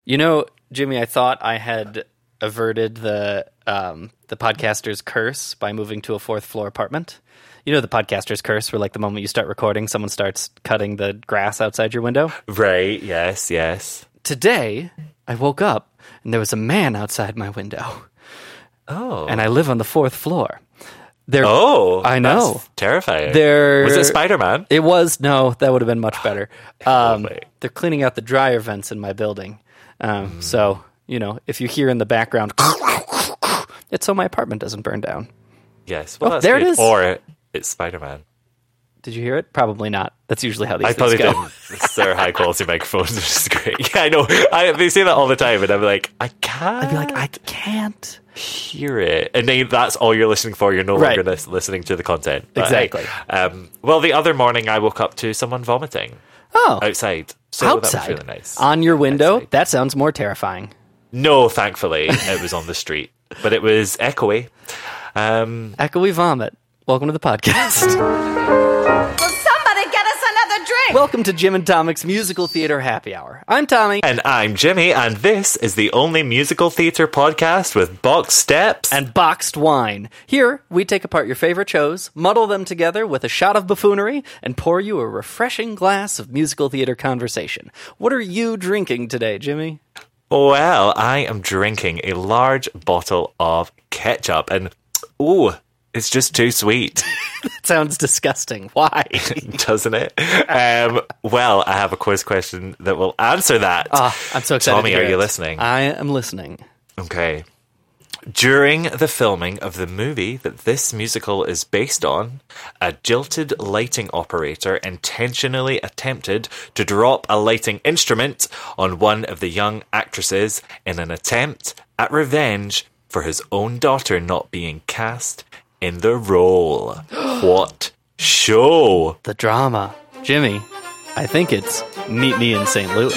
You know, Jimmy, I thought I had averted the podcaster's curse by moving to a fourth floor apartment. You know the podcaster's curse, where like the moment you start recording, someone starts cutting the grass outside your window? Right, yes. Today, I woke up and there was a man outside my window. Oh. And I live on the fourth floor. I know. That's terrifying. Was it Spider-Man? It was. No, that would have been much better. They're cleaning out the dryer vents in my building. So, you know, if you hear in the background, it's so my apartment doesn't burn down. Yes. Well, that's there good. it is. Or it's Spider-Man. Did you hear it? Probably not. That's usually how these I things probably go. didn't. They're high-quality microphones, which is great. Yeah, I know. They say that all the time, and I'm like, I can't. I'd be like, I can't hear it. And then that's all you're listening for. You're no longer listening to the content. But exactly. Well, the other morning, I woke up to someone vomiting. Outside. So that was really nice. On your window? Outside. That sounds more terrifying. No, thankfully, it was on the street. But it was echoey. Echoey vomit. Welcome to the podcast. Will somebody get us another drink? Welcome to Jim and Tomic's Musical Theater Happy Hour. I'm Tommy. And I'm Jimmy, and this is the only musical theatre podcast with box steps and boxed wine. Here, we take apart your favorite shows, muddle them together with a shot of buffoonery, and pour you a refreshing glass of musical theater conversation. What are you drinking today, Jimmy? Well, I am drinking a large bottle of ketchup, and it's just too sweet. That sounds disgusting. Why? Doesn't it? Well, I have a quiz question that will answer that. I'm so excited. Tommy, are you listening? I am listening. Okay. During the filming of the movie that this musical is based on, a jilted lighting operator intentionally attempted to drop a lighting instrument on one of the young actresses in an attempt at revenge for his own daughter not being cast in the role. What show? The drama. Jimmy, I think it's Meet Me in St. Louis.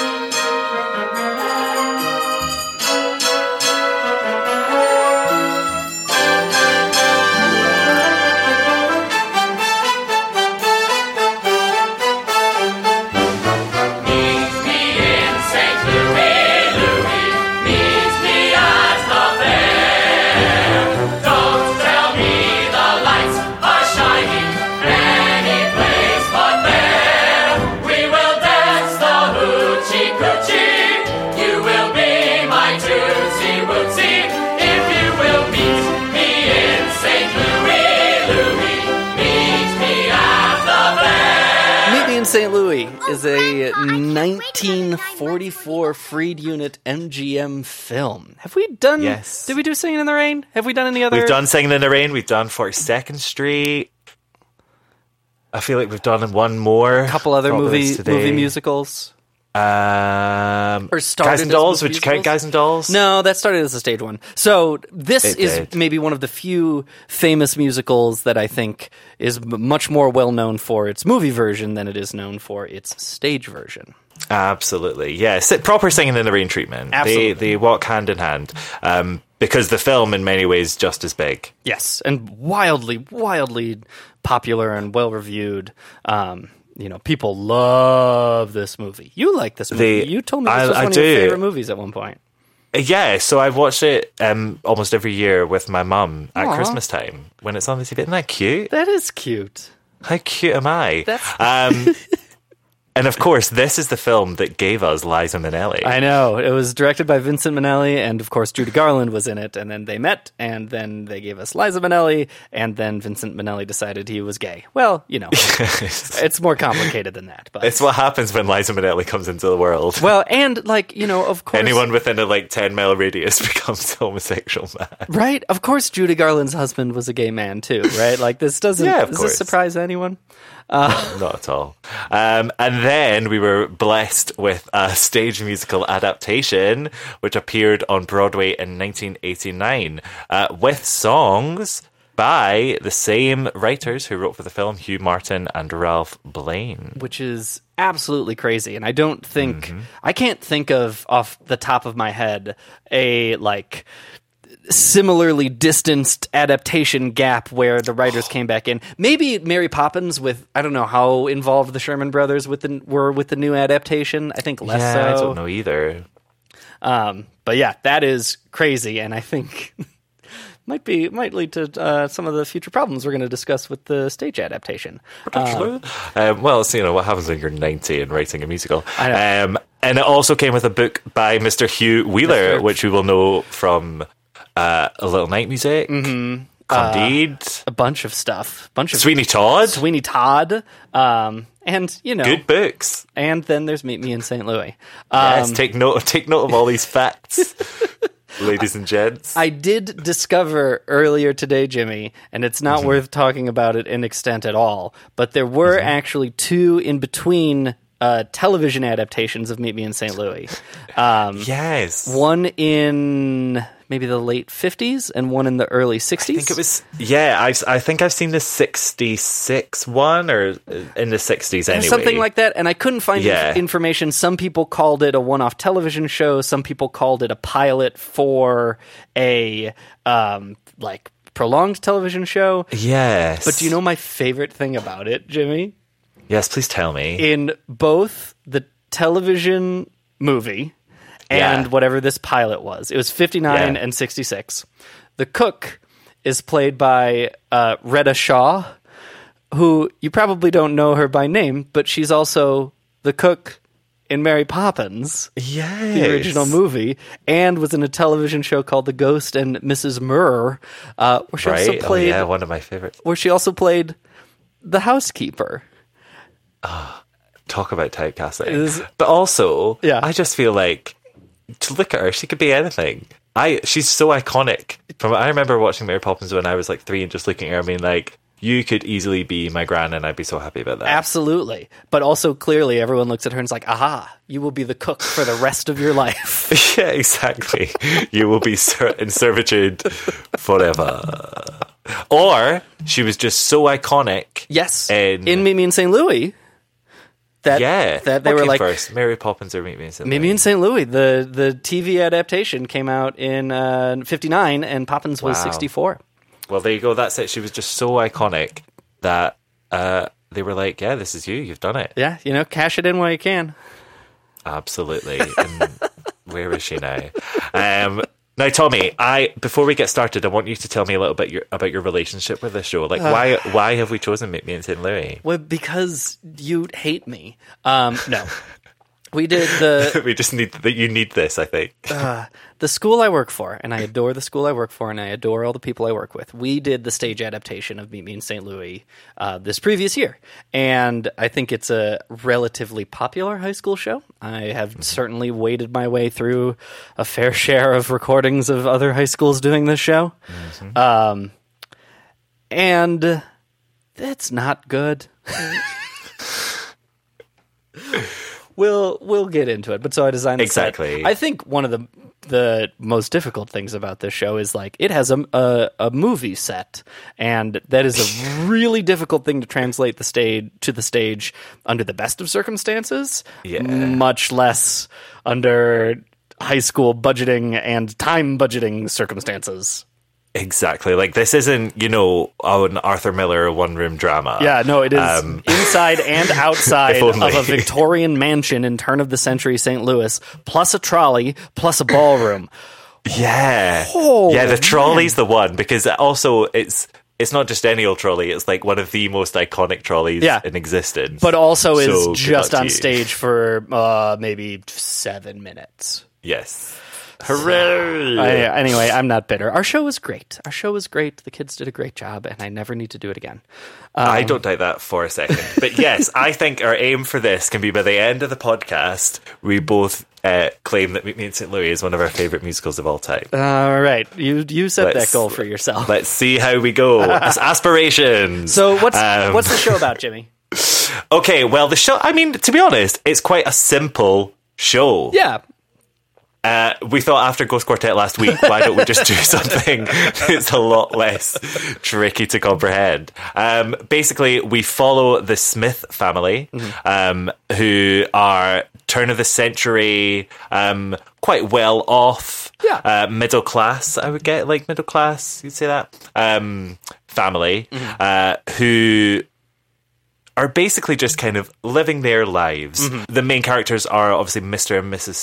St. Louis is a 1944 Freed Unit MGM film. Have we done... Yes. Did we do Singing in the Rain? Have we done any other... We've done Singing in the Rain. We've done 42nd Street. I feel like we've done one more. A couple other movie musicals. Guys and Dolls. Would you count Guys and Dolls? No, that started as a stage one. So this is maybe one of the few famous musicals that I think is much more well known for its movie version than it is known for its stage version. Absolutely, yes. Proper Singing in the Rain treatment. Absolutely. They walk hand in hand. Because the film, in many ways, just as big. Yes, and wildly popular and well reviewed. You know, people love this movie. You like this movie. You told me this was one of your favorite movies at one point. Yeah, so I've watched it almost every year with my mum at Christmas time when it's on the TV. Isn't that cute? That is cute. How cute am I? And of course, this is the film that gave us Liza Minnelli. I know. It was directed by Vincent Minnelli, and of course, Judy Garland was in it. And then they met, and then they gave us Liza Minnelli, and then Vincent Minnelli decided he was gay. Well, you know, it's more complicated than that. But it's what happens when Liza Minnelli comes into the world. Well, and like, you know, of course, anyone within a 10-mile radius becomes a homosexual man. Right? Of course, Judy Garland's husband was a gay man too, right? Like this doesn't. Does this surprise anyone? Not at all. And then we were blessed with a stage musical adaptation which appeared on Broadway in 1989 with songs by the same writers who wrote for the film, Hugh Martin and Ralph Blaine. Which is absolutely crazy. And I don't think... I can't think of, off the top of my head, a, similarly distanced adaptation gap where the writers came back in. Maybe Mary Poppins with, I don't know how involved the Sherman Brothers were with the new adaptation. I think less so. I don't know either. But yeah, that is crazy, and I think might lead to some of the future problems we're going to discuss with the stage adaptation. Well, it's, what happens when you're 90 and writing a musical. I know. And it also came with a book by Mr. Hugh Wheeler, which we will know from A Little Night Music, Candide, a bunch of stuff, Sweeney Todd, and good books. And then there's Meet Me in St. Louis. Yes, take note of all these facts. Ladies and gents. I did discover earlier today, Jimmy, and it's not worth talking about it in extent at all, but there were actually 2 in between television adaptations of Meet Me in St. Louis. Yes. One in maybe the late 50s and one in the early 60s. I think it was, I think I've seen the 66 one, or in the 60s anyway. Something like that, and I couldn't find information. Some people called it a one-off television show. Some people called it a pilot for a, prolonged television show. Yes. But do you know my favorite thing about it, Jimmy? Yes, please tell me. In both the television movie and whatever this pilot was, it was 59 and 66. The cook is played by Retta Shaw, who you probably don't know her by name, but she's also the cook in Mary Poppins, the original movie, and was in a television show called The Ghost and Mrs. Murr, where she also played one of my favorites. Where she also played the housekeeper. Talk about typecasting. But also, I just feel like, to look at her, she could be anything. She's so iconic. I remember watching Mary Poppins when I was 3 and just looking at her, being like, you could easily be my gran, and I'd be so happy about that. Absolutely. But also, clearly, everyone looks at her and is like, aha, you will be the cook for the rest of your life. Yeah, exactly. You will be in servitude forever. Or, she was just so iconic. Yes. In Meet Me in St. Louis. That they were like, first, Mary Poppins or Meet Me in St. Louis? Meet Me in St. Louis. The TV adaptation came out in 59, and Poppins was 64. Well, there you go. That's it. She was just so iconic that they were like, yeah, this is you. You've done it. Yeah, cash it in while you can. Absolutely. And where is she now? Now, Tommy, before we get started, I want you to tell me a little bit about your relationship with this show. Why have we chosen Meet Me in St. Louis? Well, because you hate me. No. We did we just need that. You need this, I think. The school I work for, and I adore the school I work for, and I adore all the people I work with. We did the stage adaptation of Meet Me in St. Louis this previous year, and I think it's a relatively popular high school show. I have certainly waded my way through a fair share of recordings of other high schools doing this show, and it's not good. We'll get into it, but so I designed this exactly. set. I think one of the most difficult things about this show is it has a movie set, and that is a really difficult thing to translate to the stage under the best of circumstances. Much less under high school budgeting and time budgeting circumstances. Exactly. This isn't, an Arthur Miller one-room drama. Yeah, no, it is inside and outside of a Victorian mansion in turn-of-the-century St. Louis, plus a trolley, plus a ballroom. Yeah. The trolley's the one, because also it's not just any old trolley. It's one of the most iconic trolleys in existence. But also is just on stage for maybe 7 minutes. Yes. Hooray! Anyway, I'm not bitter. Our show was great. The kids did a great job, and I never need to do it again. I don't doubt that for a second. But yes, I think our aim for this can be by the end of the podcast, we both claim that Meet Me in St. Louis is one of our favourite musicals of all time. All right. You set that goal for yourself. Let's see how we go. It's aspirations. So what's the show about, Jimmy? Okay, well, the show, to be honest, it's quite a simple show. Yeah. We thought after Ghost Quartet last week, why don't we just do something that's a lot less tricky to comprehend? Basically, we follow the Smith family, who are turn-of-the-century, quite well off, middle class, I would get, middle class, you'd say that, family, who are basically just kind of living their lives. The main characters are obviously Mr. and Mrs. Smith.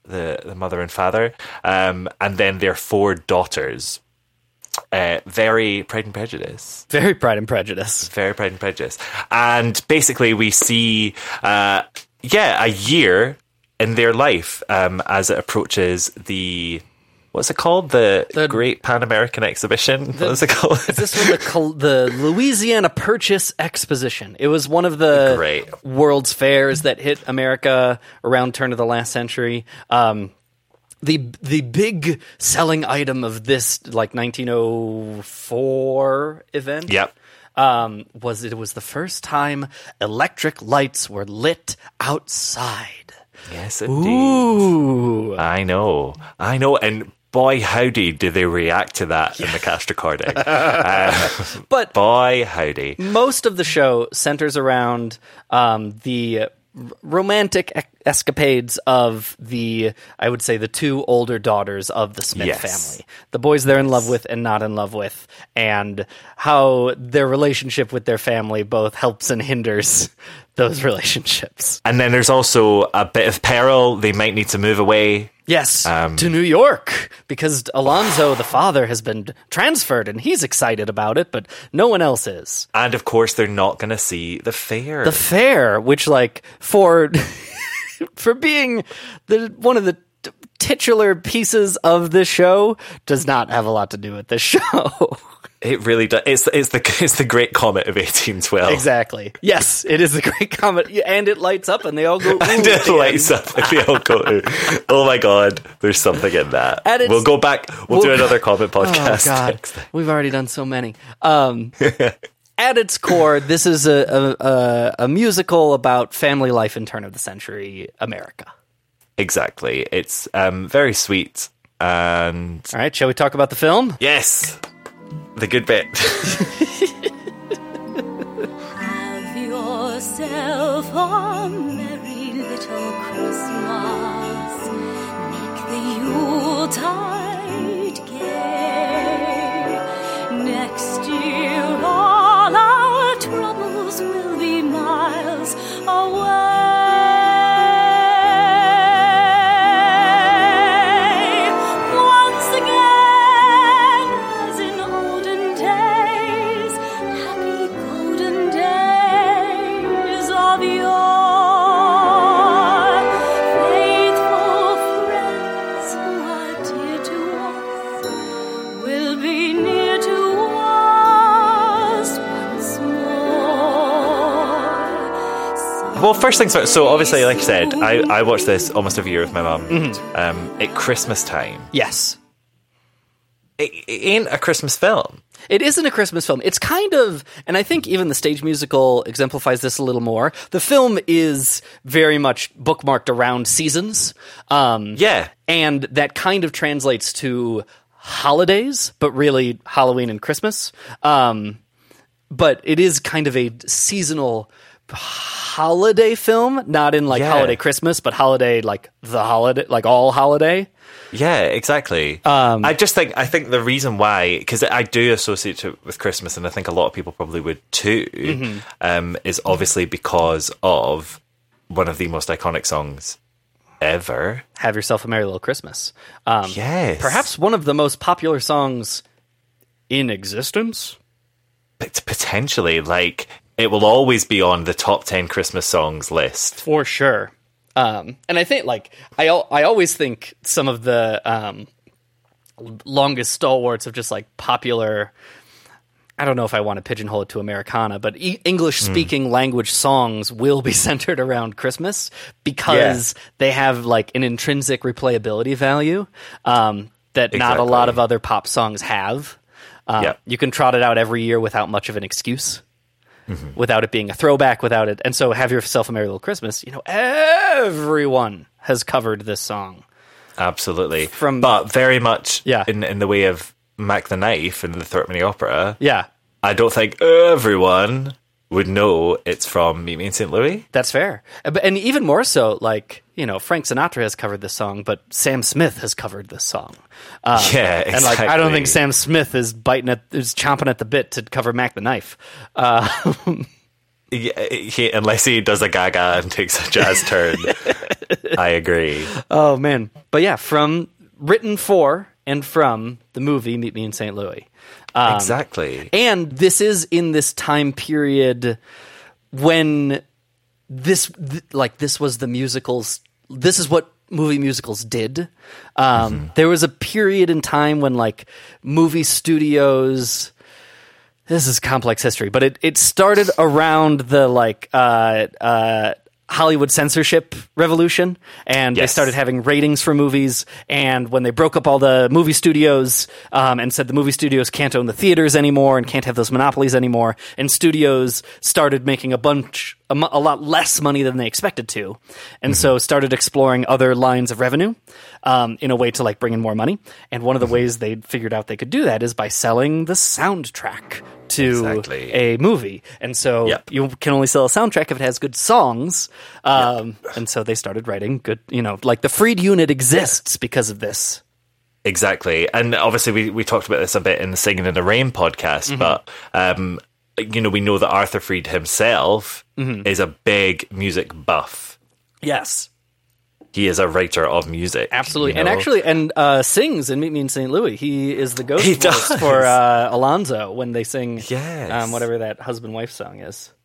the mother and father, and then their 4 daughters. Very Pride and Prejudice. Very Pride and Prejudice. Very Pride and Prejudice. And basically we see, a year in their life as it approaches the... What's it called? The Great Pan American Exhibition? What is it called? This was the Louisiana Purchase Exposition. It was one of the World's Fairs that hit America around turn of the last century. The big selling item of this, like 1904 event, was the first time electric lights were lit outside. Yes, indeed. Ooh, I know, and boy, howdy, do they react to that in the cast recording? But boy, howdy, most of the show centers around the romantic escapades of the 2 older daughters of the Smith family. The boys they're in love with and not in love with, and how their relationship with their family both helps and hinders those relationships. And then there's also a bit of peril. They might need to move away. Yes, to New York, because Alonzo, the father, has been transferred, and he's excited about it, but no one else is. And, of course, they're not going to see the fair. The fair, which, for being one of the titular pieces of this show, does not have a lot to do with this show. It really does. It's the Great Comet of 1812. Exactly. Yes, it is the Great Comet, and it lights up, and they all go. Ooh, and it lights up, and they all go. Ooh. Oh my God! There's something in that. We'll go back. We'll do another Comet podcast. Oh God, we've already done so many. At its core, this is a musical about family life in turn of the century America. Exactly. It's very sweet. And all right, shall we talk about the film? Yes. The good bit. Have yourself a merry little Christmas. Make the Yuletide gay. Next year all our troubles will be miles away. Well, first things first. So obviously, like I said, I watched this almost every year with my mum at Christmas time. Yes. It ain't a Christmas film. It isn't a Christmas film. It's kind of, and I think even the stage musical exemplifies this a little more. The film is very much bookmarked around seasons. Yeah. And that kind of translates to holidays, but really Halloween and Christmas. But it is kind of a seasonal holiday film, not in holiday Christmas, but holiday the holiday, all holiday. Yeah, exactly. I think the reason why, because I do associate it with Christmas, and I think a lot of people probably would too, is obviously because of one of the most iconic songs ever. Have Yourself a Merry Little Christmas. Yes. Perhaps one of the most popular songs in existence. Potentially, it will always be on the top 10 Christmas songs list. For sure. And I think, I always think some of the longest stalwarts of just, popular... I don't know if I want to pigeonhole it to Americana, but English-speaking language songs will be centered around Christmas because they have, an intrinsic replayability value that not a lot of other pop songs have. You can trot it out every year without much of an excuse. Without it being a throwback, without it. And so Have Yourself a Merry Little Christmas, everyone has covered this song. Absolutely. But very much in the way of Mac the Knife and the Thorpe Opera. Yeah. I don't think everyone would know it's from Meet Me in St. Louis. That's fair. And even more so, Frank Sinatra has covered this song, but Sam Smith has covered this song. Yeah, exactly. And I don't think Sam Smith is chomping at the bit to cover Mac the Knife. unless he does a Gaga and takes a jazz turn. I agree. Oh man, but yeah, written for and from the movie Meet Me in St. Louis. Exactly. And this is in this time period when this was the musicals. This is what movie musicals did. There was a period in time when like movie studios. This is complex history, but it started around the like Hollywood censorship revolution, and they started having ratings for movies. And when they broke up all the movie studios and said the movie studios can't own the theaters anymore and can't have those monopolies anymore, and studios started making a lot less money than they expected to, and so started exploring other lines of revenue in a way to like bring in more money. And one of the ways they figured out they could do that is by selling the soundtrack to a movie. And so you can only sell a soundtrack if it has good songs. And so they started writing good, like the Freed unit exists because of this. Exactly. And obviously we talked about this a bit in the Singing in the Rain podcast, but we know that Arthur Freed himself is a big music buff. Yes. He is a writer of music. Absolutely. And actually, sings in Meet Me in St. Louis. He is the ghost voice for Alonzo when they sing whatever that husband-wife song is.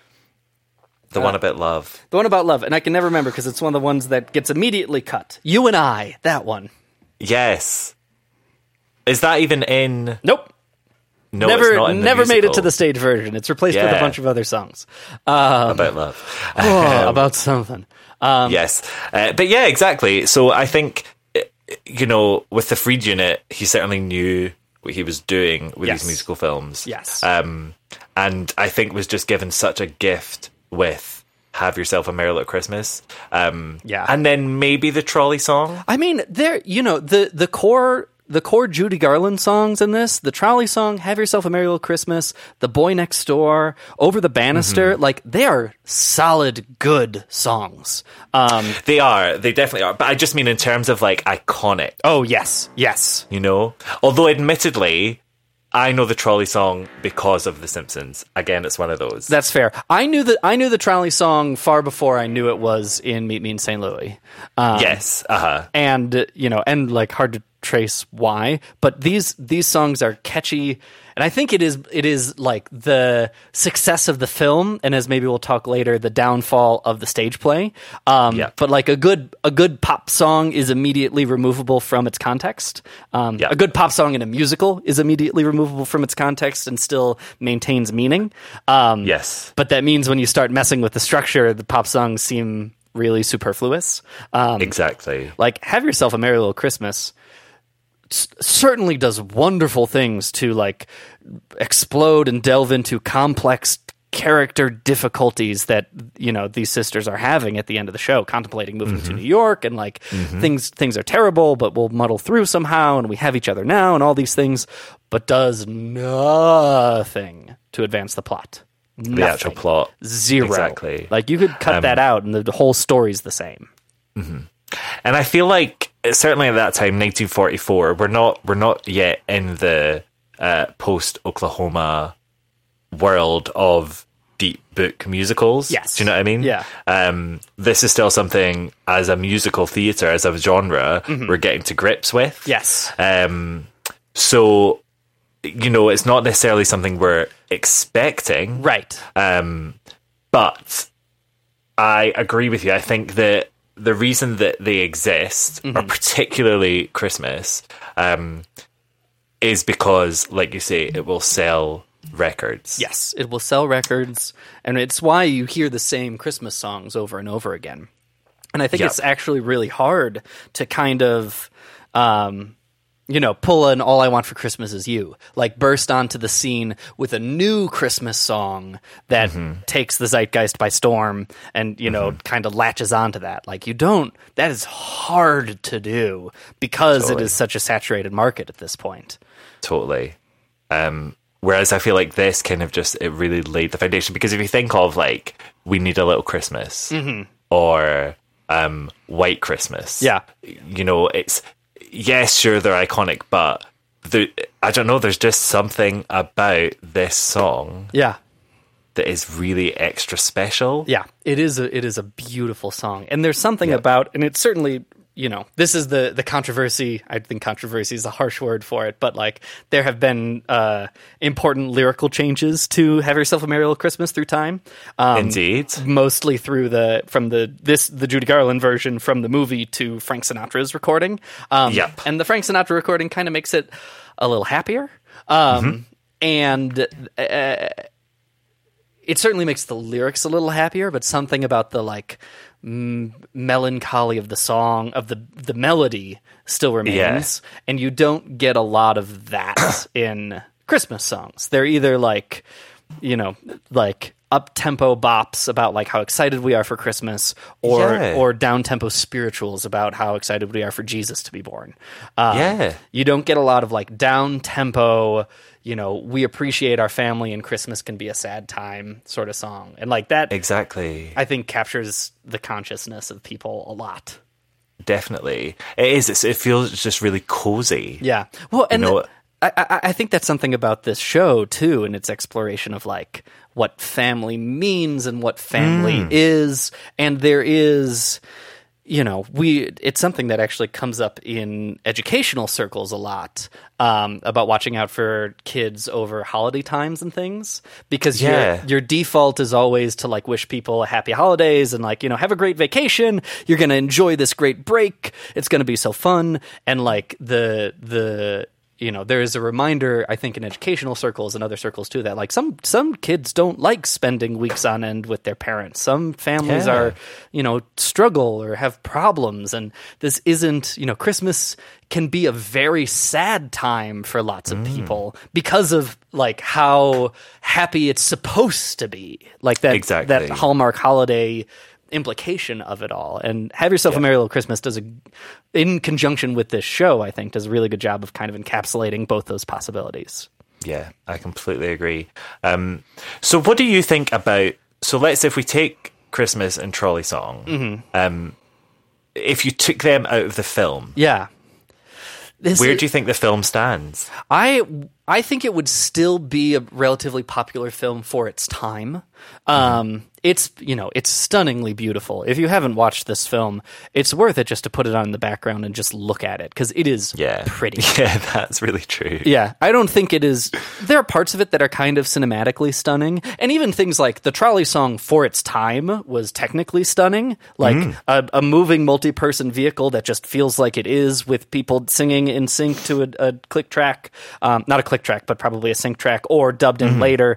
The one about love. The one about love. And I can never remember because it's one of the ones that gets immediately cut. You and I, that one. Yes. Is that even in... Nope. No, it's not in the never made it musical. to the stage version. It's replaced with a bunch of other songs. About love. About something. Yes. But yeah, exactly. So I think, with the Freed unit, he certainly knew what he was doing with these musical films. Yes. And I think was just given such a gift with Have Yourself a Merry Little Christmas. And then maybe the trolley song. I mean, the core Judy Garland songs in this, the trolley song, Have Yourself a Merry Little Christmas, The Boy Next Door, Over the Banister, like they are solid, good songs. They definitely are. But I just mean in terms of like iconic. Oh, yes. Although admittedly, I know the trolley song because of The Simpsons. Again, it's one of those. That's fair. I knew the trolley song far before I knew it was in Meet Me in St. Louis. Yes. And and like hard to trace why, but these songs are catchy, and I think it is like the success of the film, and as maybe we'll talk later, the downfall of the stage play. But like a good pop song is immediately removable from its context. A good pop song in a musical is immediately removable from its context and still maintains meaning. Yes, but that means when you start messing with the structure, the pop songs seem really superfluous. Exactly. Like Have Yourself a Merry Little Christmas certainly does wonderful things to like explode and delve into complex character difficulties that these sisters are having at the end of the show, contemplating moving to New York, and like things are terrible, but we'll muddle through somehow, and we have each other now, and all these things, but does nothing to advance the plot. The actual plot. Zero. Exactly. Like you could cut that out and the whole story's the same. And I feel like certainly at that time, 1944, we're not yet in the post-Oklahoma world of deep book musicals. Yes. Do you know what I mean? Yeah. This is still something as a musical theatre, as a genre, we're getting to grips with. Yes. So, it's not necessarily something we're expecting. Right. But I agree with you. I think that the reason that they exist, or particularly Christmas, is because, like you say, it will sell records. Yes, it will sell records, and it's why you hear the same Christmas songs over and over again. And I think it's actually really hard to kind of, pull an All I Want for Christmas Is You, like burst onto the scene with a new Christmas song that takes the zeitgeist by storm and, kind of latches onto that. Like that is hard to do because it is such a saturated market at this point. Totally. Whereas I feel like this kind of it really laid the foundation, because if you think of like We Need a Little Christmas or White Christmas, it's, yes, sure, they're iconic, but I don't know, there's just something about this song that that is really extra special. Yeah, it is a beautiful song. And there's something about, and it's certainly, this is the controversy. I think controversy is a harsh word for it, but like there have been important lyrical changes to Have Yourself a Merry Little Christmas through time. Indeed. Mostly through the Judy Garland version from the movie to Frank Sinatra's recording. And the Frank Sinatra recording kind of makes it a little happier. And it certainly makes the lyrics a little happier, but something about the like melancholy of the song, of the melody still remains. And you don't get a lot of that in Christmas songs. They're either like, like up-tempo bops about like how excited we are for Christmas, or down-tempo spirituals about how excited we are for Jesus to be born. You don't get a lot of like down-tempo, we appreciate our family and Christmas can be a sad time sort of song. And like that, exactly, I think captures the consciousness of people a lot. Definitely. It is. It feels just really cozy. Yeah. Well, and I think that's something about this show too, and its exploration of like what family means and what family is. And there is, it's something that actually comes up in educational circles a lot, about watching out for kids over holiday times and things, because your default is always to like wish people happy holidays and like, have a great vacation. You're going to enjoy this great break. It's going to be so fun. And like there is a reminder, I think, in educational circles and other circles too, that like some kids don't like spending weeks on end with their parents. Some families are, struggle or have problems. And this isn't, Christmas can be a very sad time for lots of people because of like how happy it's supposed to be. Like that, that Hallmark holiday implication of it all. And Have Yourself a Merry Little Christmas in conjunction with this show, I think, does a really good job of kind of encapsulating both those possibilities. Yeah, I completely agree. So what do you think about, so let's say if we take Christmas and Trolley Song, if you took them out of the film, where do you think the film stands? I think it would still be a relatively popular film for its time. It's stunningly beautiful. If you haven't watched this film, it's worth it just to put it on in the background and just look at it, because it is pretty. Yeah, that's really true. Yeah, I don't think it is. There are parts of it that are kind of cinematically stunning, and even things like the Trolley Song for its time was technically stunning, like a moving multi-person vehicle that just feels like it is, with people singing in sync to a click track, not a click track, but probably a sync track, or dubbed in later.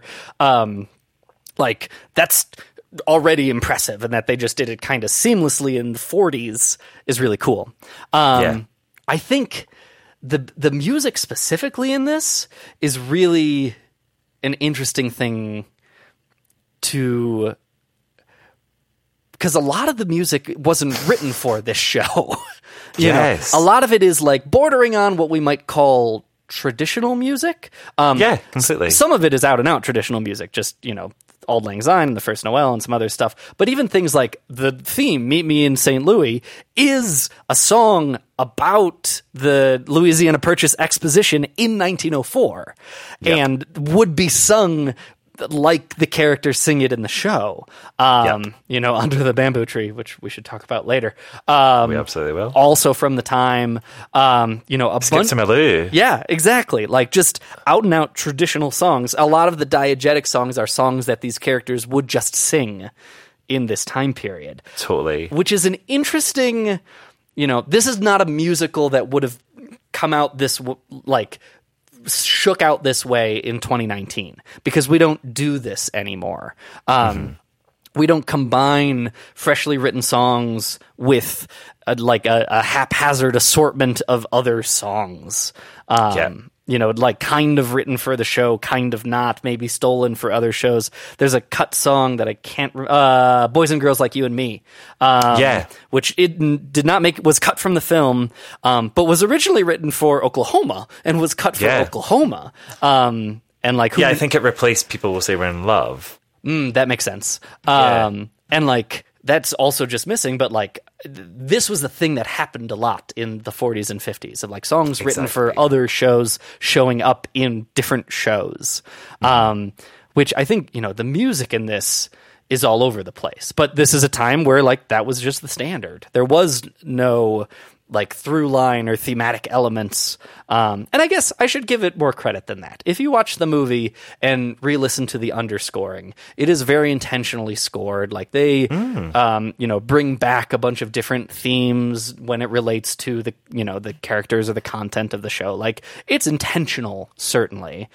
Like that's already impressive, and that they just did it kind of seamlessly in the 40s is really cool. I think the music specifically in this is really an interesting thing because a lot of the music wasn't written for this show. A lot of it is like bordering on what we might call traditional music. Completely. Some of it is out and out traditional music, just, Auld Lang Syne and the First Noel and some other stuff. But even things like the theme, Meet Me in St. Louis, is a song about the Louisiana Purchase Exposition in 1904 and would be sung like the characters sing it in the show, Under the Bamboo Tree, which we should talk about later. We absolutely will. Also from the time, a bunch. Yeah, exactly. Like just out and out traditional songs. A lot of the diegetic songs are songs that these characters would just sing in this time period. Totally. Which is an interesting, this is not a musical that would have come out this, shook out this way in 2019, because we don't do this anymore. We don't combine freshly written songs with a haphazard assortment of other songs. Kind of written for the show, kind of not, maybe stolen for other shows. There's a cut song that I can't, Boys and Girls Like You and Me. Which it did not was cut from the film, but was originally written for Oklahoma and was cut for Oklahoma. I think it replaced People Will Say We're in Love. That makes sense. That's also just missing, but this was the thing that happened a lot in the 40s and 50s, of songs written for other shows showing up in different shows. which I think, the music in this is all over the place. But this is a time where, like, that was just the standard. There was no, like, through line or thematic elements. And I guess I should give it more credit than that. If you watch the movie and re-listen to the underscoring, it is very intentionally scored. Like, they, bring back a bunch of different themes when it relates to the, the characters or the content of the show. Like, it's intentional, certainly.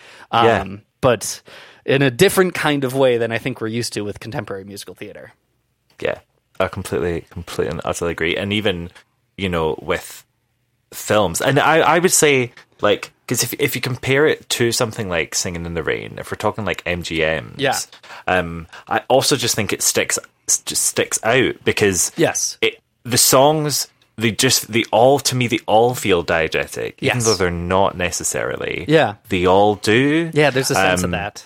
But in a different kind of way than I think we're used to with contemporary musical theater. Yeah, I completely and utterly agree. And even, with films, and I would say, like, because if you compare it to something like Singing in the Rain, if we're talking like MGMs, I also just think it sticks out because the songs, they all feel diegetic, even though they're not necessarily. Yeah, they all do. Yeah, there's a sense of that.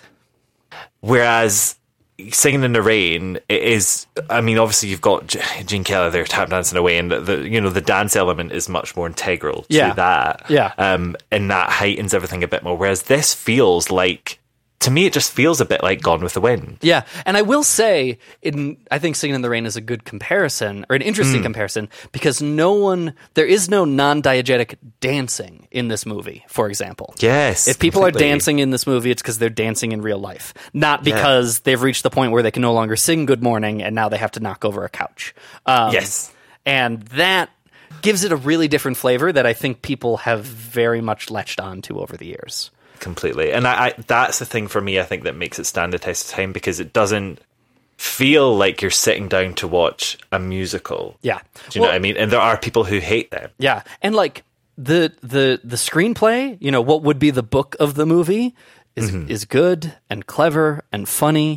Whereas Singing in the Rain, it is, I mean, obviously you've got Gene Kelly there tap dancing away, and the dance element is much more integral to that. Yeah. And that heightens everything a bit more. Whereas this feels like, to me, it just feels a bit like Gone with the Wind. Yeah, and I will say, I think Singing in the Rain is a good comparison, or an interesting comparison, because there is no non-diegetic dancing in this movie, for example. Yes. If people are dancing in this movie, it's because they're dancing in real life, not because they've reached the point where they can no longer sing Good Morning, and now they have to knock over a couch. Yes. And that gives it a really different flavor that I think people have very much latched on to over the years. Completely. And I that's the thing for me, I think, that makes it stand the test of time, because it doesn't feel like you're sitting down to watch a musical. Yeah. Do you know what I mean? And there are people who hate them. Yeah. And like the screenplay, what would be the book of the movie is good and clever and funny.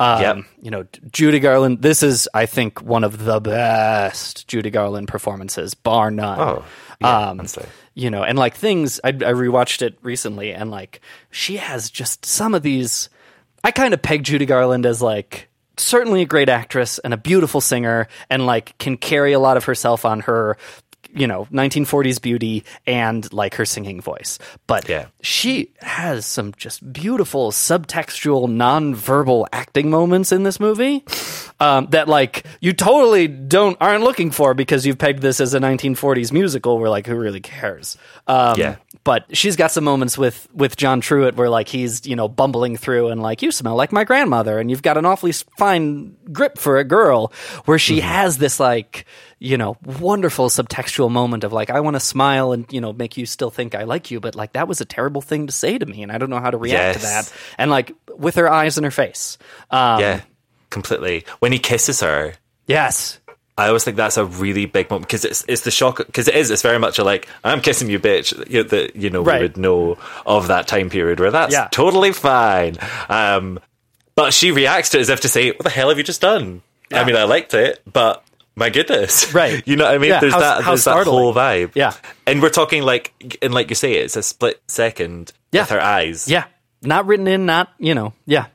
Judy Garland, this is, I think, one of the best Judy Garland performances, bar none. Oh, yeah, honestly. And like things, I rewatched it recently, and like she has just some of these. I kind of peg Judy Garland as like certainly a great actress and a beautiful singer, and like can carry a lot of herself on her 1940s beauty and like her singing voice. But she has some just beautiful subtextual non-verbal acting moments in this movie that like you totally aren't looking for because you've pegged this as a 1940s musical where like who really cares. But she's got some moments with John Truitt where like he's bumbling through and like, you smell like my grandmother and you've got an awfully fine grip for a girl, where she has this like wonderful subtextual moment of like, I want to smile and make you still think I like you, but like that was a terrible thing to say to me and I don't know how to react to that. And like with her eyes and her face. Completely. When he kisses her. Yes. I always think that's a really big moment, because it's the shock, because it's very much a like, I'm kissing you, bitch, that we would know of that time period where that's totally fine. But she reacts to it as if to say, what the hell have you just done? Yeah. I mean, I liked it, but my goodness. Right. You know what I mean? Yeah. There's that whole vibe. Yeah. And we're talking like, and like you say, it's a split second with her eyes. Yeah. Not written in, yeah.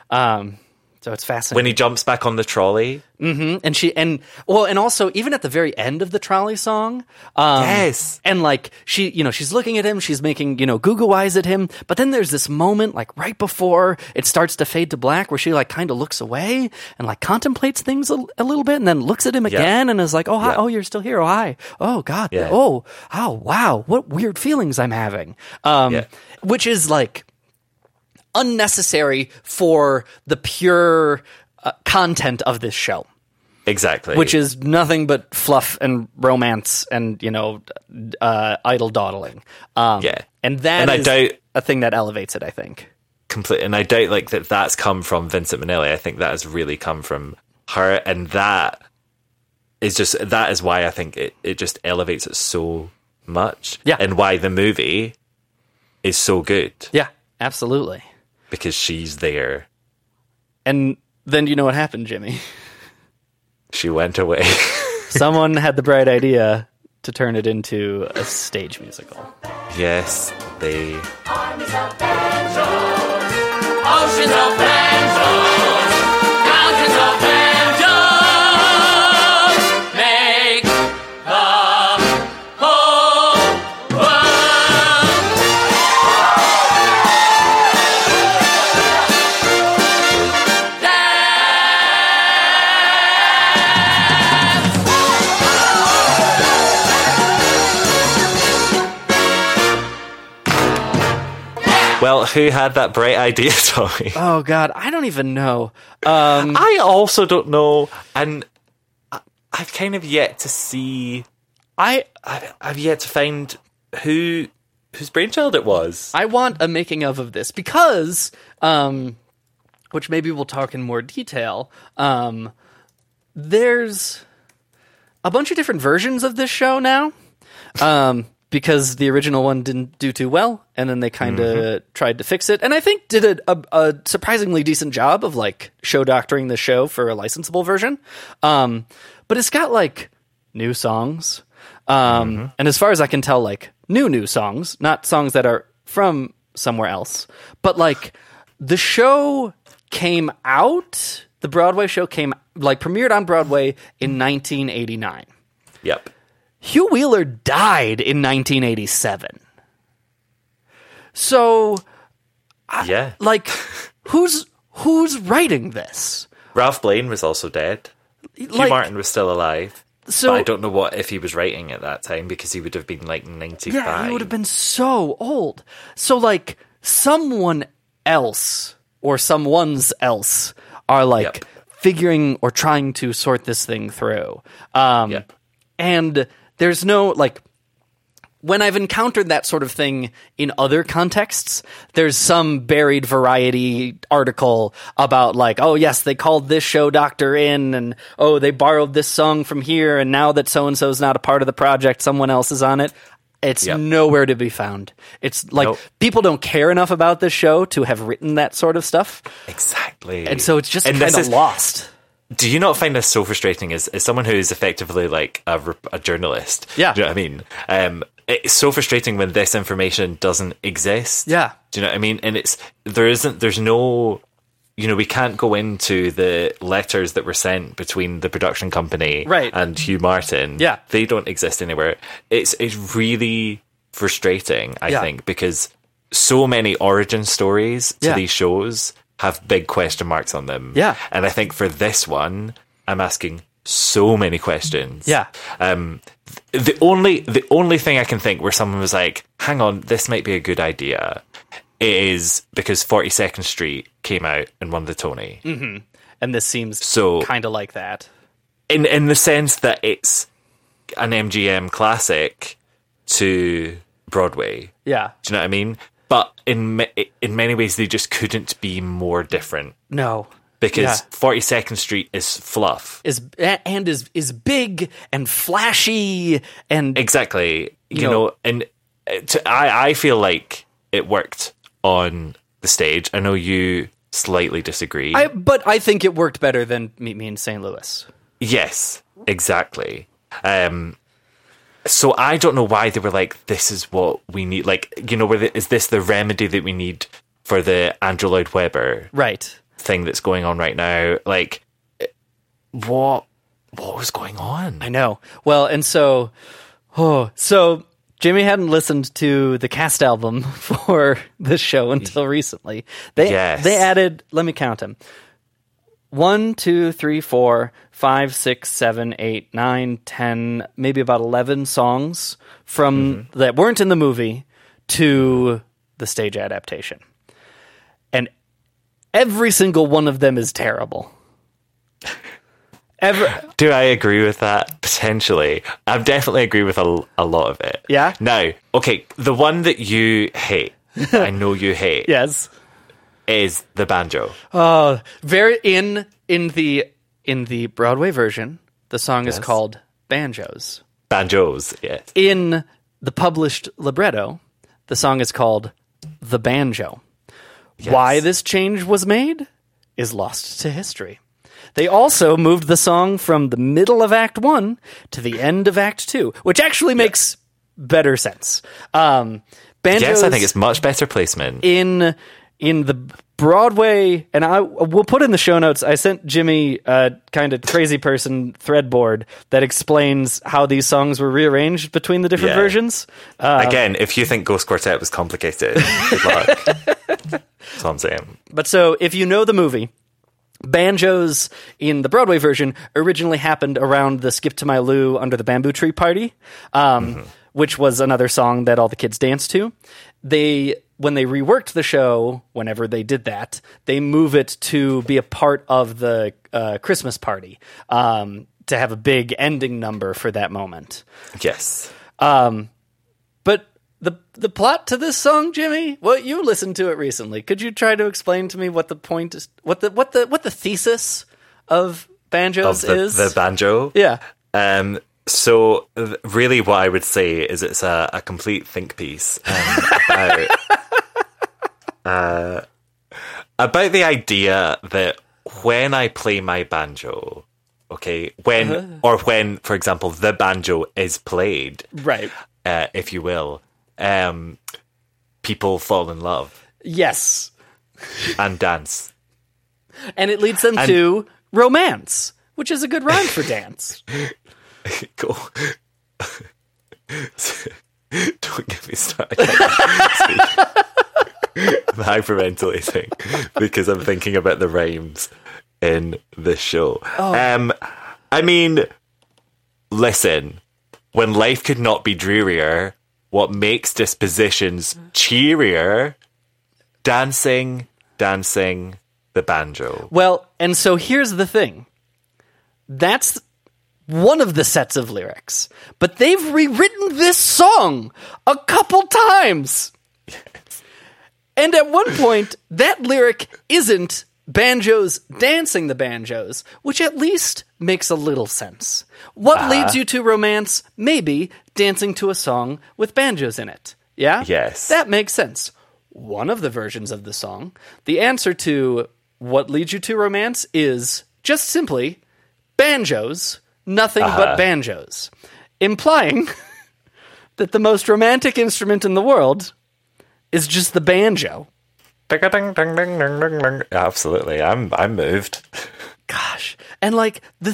So it's fascinating. When he jumps back on the trolley. Mm-hmm. And also even at the very end of the trolley song. Yes. And like she's looking at him, she's making, Google eyes at him. But then there's this moment like right before it starts to fade to black where she like kind of looks away and like contemplates things a little bit and then looks at him again and is like, oh, hi, oh, you're still here. Oh, hi. Oh, God. Yeah. Oh, wow. What weird feelings I'm having. Which is like unnecessary for the pure content of this show. Exactly. Which is nothing but fluff and romance and, idle dawdling. And that is a thing that elevates it, I think. Completely. And I doubt like that's come from Vincent Minnelli. I think that has really come from her. And that is why I think it just elevates it so much. Yeah. And why the movie is so good. Yeah, absolutely. Because she's there. And then you know what happened, Jimmy? She went away. Someone had the bright idea to turn it into a stage musical. Yes, they... Armies of banjos, oceans of banjos, mountains of banjos, make the whole world. Well, who had that bright idea, Tommy? Oh God, I don't even know. I also don't know, and I've kind of yet to see. I've yet to find whose brainchild it was. I want a making of this because, which maybe we'll talk in more detail. There's a bunch of different versions of this show now, because the original one didn't do too well, and then they kind of tried to fix it, and I think did a surprisingly decent job of like show doctoring the show for a licensable version. But it's got like new songs, and as far as I can tell, like new songs, not songs that are from somewhere else, but like the show came out. The Broadway show premiered on Broadway in 1989. Yep. Hugh Wheeler died in 1987. So, Yeah. who's writing this? Ralph Blaine was also dead. Hugh Martin was still alive. So but I don't know if he was writing at that time, because he would have been like 95. yeah, he would have been so old. So like someone else or someone's else are like figuring or trying to sort this thing through. And there's no like, when I've encountered that sort of thing in other contexts, there's some buried Variety article about like, oh yes, they called this show doctor in, and oh, they borrowed this song from here, and now that so-and-so's not a part of the project, someone else is on it. It's nowhere to be found. It's like people don't care enough about this show to have written that sort of stuff. Exactly. And so it's just kind of lost. Do you not find this so frustrating as someone who is effectively like a journalist? Yeah. Do you know what I mean? It's so frustrating when this information doesn't exist. Yeah. Do you know what I mean? And there's no, we can't go into the letters that were sent between the production company and Hugh Martin. Yeah. They don't exist anywhere. It's really frustrating, I think, because so many origin stories to these shows have big question marks on them. Yeah. And I think for this one, I'm asking so many questions. Yeah. The only thing I can think where someone was like, hang on, this might be a good idea, is because 42nd Street came out and won the Tony. Mm-hmm. And this seems so kind of like that. In the sense that it's an MGM classic to Broadway. Yeah. Do you know what I mean? But in many ways, they just couldn't be more different. No. Because 42nd Street is fluff. Is big and flashy and... Exactly. You know, and I feel like it worked on the stage. I know you slightly disagree. But I think it worked better than Meet Me in St. Louis. Yes, exactly. So I don't know why they were like, this is what we need. Like, is this the remedy that we need for the Andrew Lloyd Webber thing that's going on right now? Like, what was going on? I know. Well, and so Jimmy hadn't listened to the cast album for this show until recently. They added, let me count them. 1, 2, 3, 4, 5, 6, 7, 8, 9, 10, maybe about 11 songs from that weren't in the movie to the stage adaptation. And every single one of them is terrible. Do I agree with that? Potentially. I definitely agree with a lot of it. Yeah? Now, okay, the one that you hate, I know you hate. Yes. Is the banjo. Very in the Broadway version, the song is called Banjos. Banjos, yes. In the published libretto, the song is called The Banjo. Yes. Why this change was made is lost to history. They also moved the song from the middle of Act 1 to the end of Act 2, which actually makes better sense. Banjos, yes, I think it's much better placement. In the Broadway, and we'll put in the show notes, I sent Jimmy a kind of crazy person thread board that explains how these songs were rearranged between the different versions. Again, if you think Ghost Quartet was complicated, good luck. That's what I'm saying. But so, if you know the movie, Banjos in the Broadway version originally happened around the Skip to My Lou Under the Bamboo Tree party, which was another song that all the kids danced to. when they reworked the show, whenever they did that, they move it to be a part of the Christmas party, to have a big ending number for that moment. Yes. But the plot to this song, Jimmy, well, you listened to it recently. Could you try to explain to me what the point is, what the thesis of Banjos is? The banjo? Yeah. So really what I would say is it's a complete think piece about the idea that when I play my banjo, okay, when, for example, the banjo is played, Right. If you will, people fall in love Yes. and dance. And it leads them to romance, which is a good rhyme for dance. Cool. Don't get me started. I'm hyperventilating because I'm thinking about the rhymes in this show. I mean, listen, when life could not be drearier, what makes dispositions cheerier? Dancing, the banjo. Well, and so here's the thing. That's one of the sets of lyrics, but they've rewritten this song a couple times. And at one point, that lyric isn't banjos dancing the banjos, which at least makes a little sense. What leads you to romance? Maybe dancing to a song with banjos in it. Yeah? Yes. That makes sense. One of the versions of the song, the answer to what leads you to romance is just simply banjos, nothing but banjos, implying that the most romantic instrument in the world is just the banjo. Absolutely, I'm moved. Gosh, and like the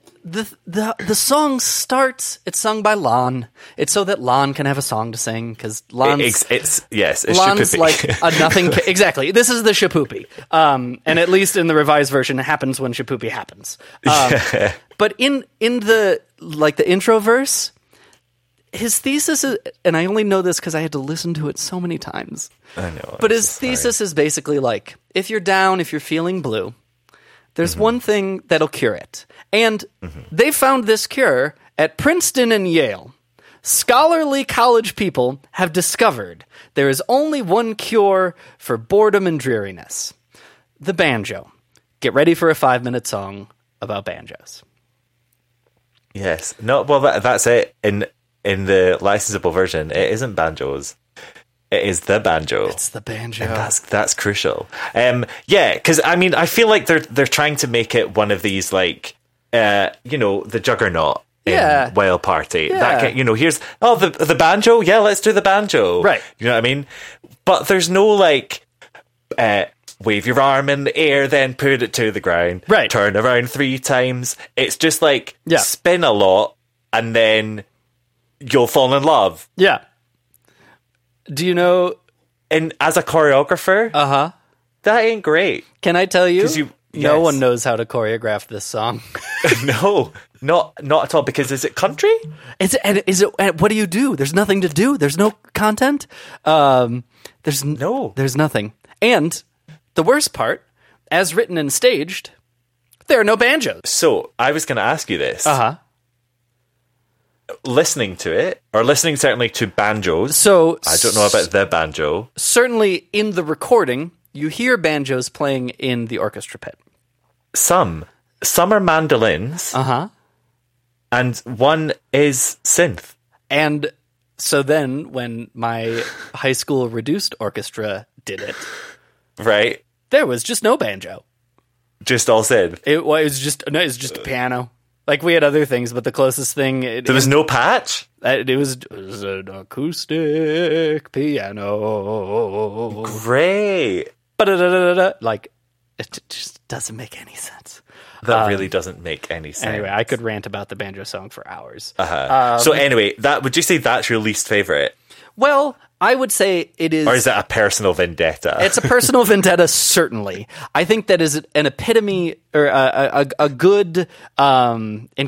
song starts. It's sung by Lon. It's so that Lon can have a song to sing because Lon's It's Lon's Shapoopy. like a nothing. Exactly. This is the Shapoopy. And at least in the revised version, it happens when Shapoopy happens. But in the intro verse, his thesis is, and I only know this because I had to listen to it so many times. I know. But his thesis is basically like, if you're down, if you're feeling blue, there's one thing that'll cure it. And they found this cure at Princeton and Yale. Scholarly college people have discovered there is only one cure for boredom and dreariness. The banjo. Get ready for a 5-minute song about banjos. Yes. No, well, that's it. In the licensable version, it isn't banjos. It is the banjo. It's the banjo. And that's crucial. Yeah, because I mean, I feel like they're trying to make it one of these like, the juggernaut in Wild Party. Yeah. That here's the banjo. Yeah, let's do the banjo. Right. You know what I mean? But there's no like, wave your arm in the air, then put it to the ground. Right. Turn around 3 times. It's just like spin a lot, and then you'll fall in love. Yeah. Do you know? And as a choreographer, that ain't great. Can I tell you? No yes. one knows how to choreograph this song. No, not at all. Because is it country? Is it? What do you do? There's nothing to do. There's no content. There's nothing. And the worst part, as written and staged, there are no banjos. So I was going to ask you this. Listening to it, or listening certainly to banjos. So I don't know about the banjo. Certainly in the recording, you hear banjos playing in the orchestra pit. Some are mandolins. And one is synth. And so then when my high school reduced orchestra did it, right, there was just no banjo. Just all synth. It was just a piano. Like, we had other things, but the closest thing... There was no patch? It was an acoustic piano. Great. Like, it just doesn't make any sense. That really doesn't make any sense. Anyway, I could rant about the banjo song for hours. So anyway, would you say that's your least favorite? Well, I would say it is... Or is that a personal vendetta? It's a personal vendetta, certainly. I think that is an epitome, or a good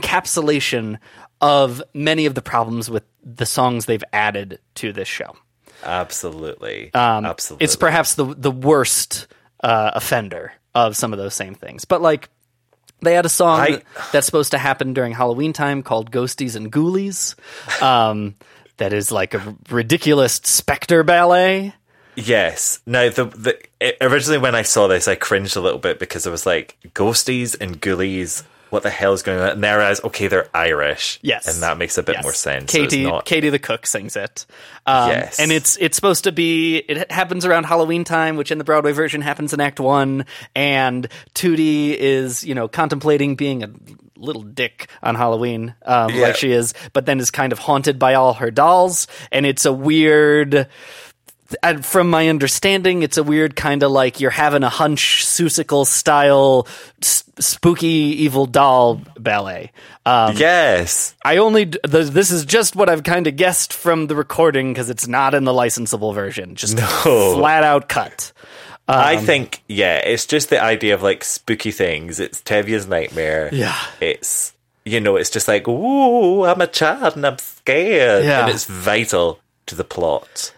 encapsulation of many of the problems with the songs they've added to this show. Absolutely. Absolutely. It's perhaps the worst offender of some of those same things. But like, they had a song that's supposed to happen during Halloween time called Ghosties and Ghoulies. That is like a ridiculous specter ballet. Yes. Now, originally when I saw this, I cringed a little bit because it was like, Ghosties and Ghoulies, what the hell is going on? And there I was, okay, they're Irish. Yes. And that makes a bit more sense. Katie the cook sings it. Yes. And it's supposed to be, it happens around Halloween time, which in the Broadway version happens in Act 1. And Tootie is, contemplating being a little dick on Halloween, like she is, but then is kind of haunted by all her dolls. And it's a weird... from my understanding, it's a weird kind of like you're having a hunch, Seussical style, spooky evil doll ballet. Yes. This is just what I've kind of guessed from the recording because it's not in the licensable version. Just flat out cut. I think, it's just the idea of like spooky things. It's Tevia's nightmare. Yeah. It's, it's just like, ooh, I'm a child and I'm scared. Yeah. And it's vital to the plot.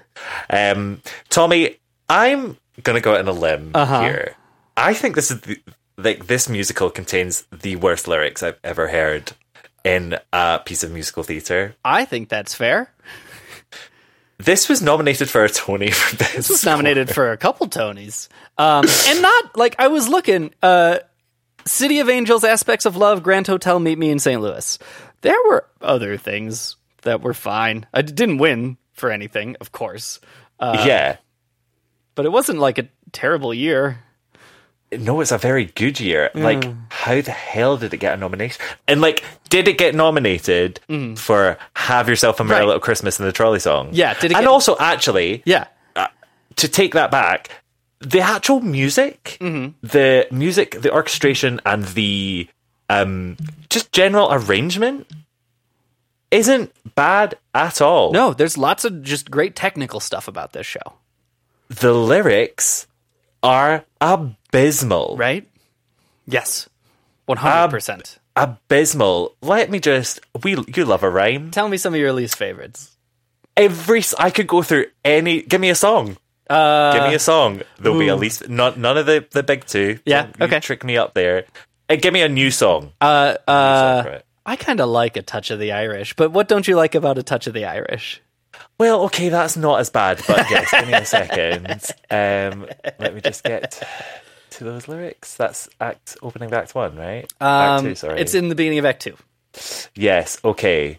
Tommy, I'm gonna go out on a limb here. I think this is this musical contains the worst lyrics I've ever heard in a piece of musical theatre. I think that's fair. This was nominated for a Tony for this. This was nominated for a couple Tonys, and not like I was looking. City of Angels, Aspects of Love, Grand Hotel, Meet Me in St. Louis. There were other things that were fine. I didn't win for anything, of course. But it wasn't like a terrible year. No, it's a very good year. Like, how the hell did it get a nomination? And like, did it get nominated for Have Yourself a Merry Little Christmas in the Trolley Song? Yeah. Also, actually, to take that back, the actual music, the orchestration, and the just general arrangement isn't bad at all. No, there's lots of just great technical stuff about this show. The lyrics are abysmal. Right? Yes. 100%. Abysmal. Let me just... You love a rhyme. Tell me some of your least favorites. I could go through any... Give me a song. Give me a song. There'll be at least... None of the big two. Yeah, Don't okay. trick me up there. Give me a new song. I kind of like A Touch of the Irish, but what don't you like about A Touch of the Irish? Well, okay, that's not as bad, but yes, give me a second. Let me just get to those lyrics. That's opening of Act 1, right? Act 2, sorry. It's in the beginning of Act 2. Yes, okay.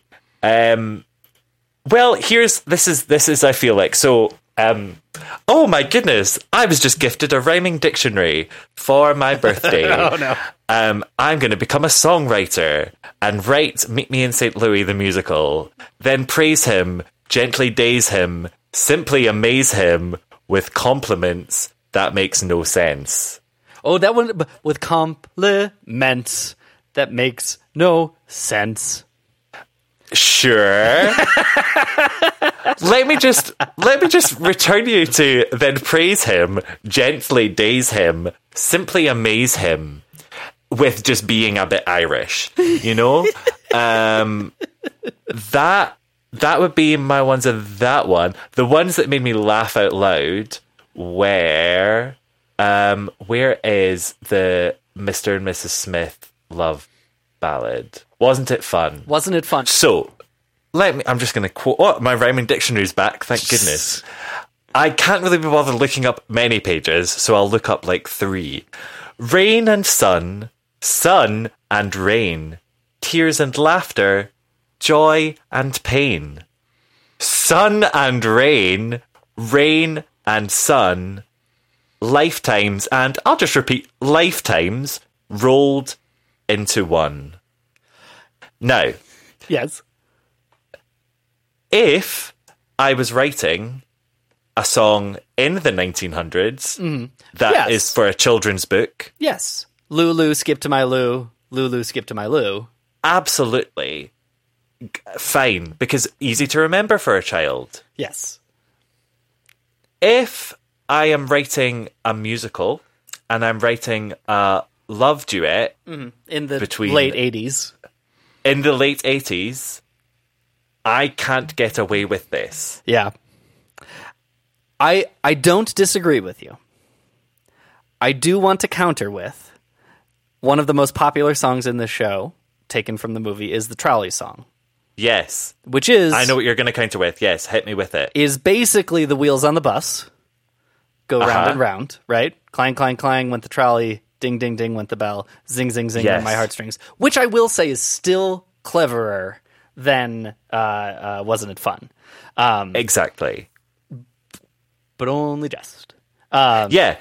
Well, this is I feel like, so, oh my goodness, I was just gifted a rhyming dictionary for my birthday. Oh no. I'm going to become a songwriter and write Meet Me in St. Louis the musical, then praise him, gently daze him, simply amaze him with compliments that makes no sense. Oh, that one with compliments that makes no sense. Sure. Let me just return you to then praise him, gently daze him, simply amaze him with just being a bit Irish, that would be my ones of that one. The ones that made me laugh out loud were where is the Mr. and Mrs. Smith love ballad? Wasn't it fun? Wasn't it fun? So, I'm just going to quote... Oh, my rhyming dictionary's back, thank goodness. I can't really be bothered looking up many pages, so I'll look up like 3. Rain and sun, sun and rain, tears and laughter, joy and pain. Sun and rain, rain and sun, lifetimes, and I'll just repeat, lifetimes rolled into one. Now, yes. If I was writing a song in the 1900s that is for a children's book... Yes. Lulu, skip to my Lou. Lulu, skip to my Lou. Absolutely. Fine, because easy to remember for a child. Yes. If I am writing a musical and I'm writing a love duet... In the late 80s. In the late 80s, I can't get away with this. Yeah. I don't disagree with you. I do want to counter with one of the most popular songs in this show, taken from the movie, is the trolley song. Yes. Which is... I know what you're going to counter with. Yes, hit me with it. Is basically the wheels on the bus go round and round, right? Clang, clang, clang went the trolley. Ding, ding, ding went the bell. Zing, zing, zing on my heartstrings. Which I will say is still cleverer than Wasn't It Fun? Exactly. But only just. Yeah.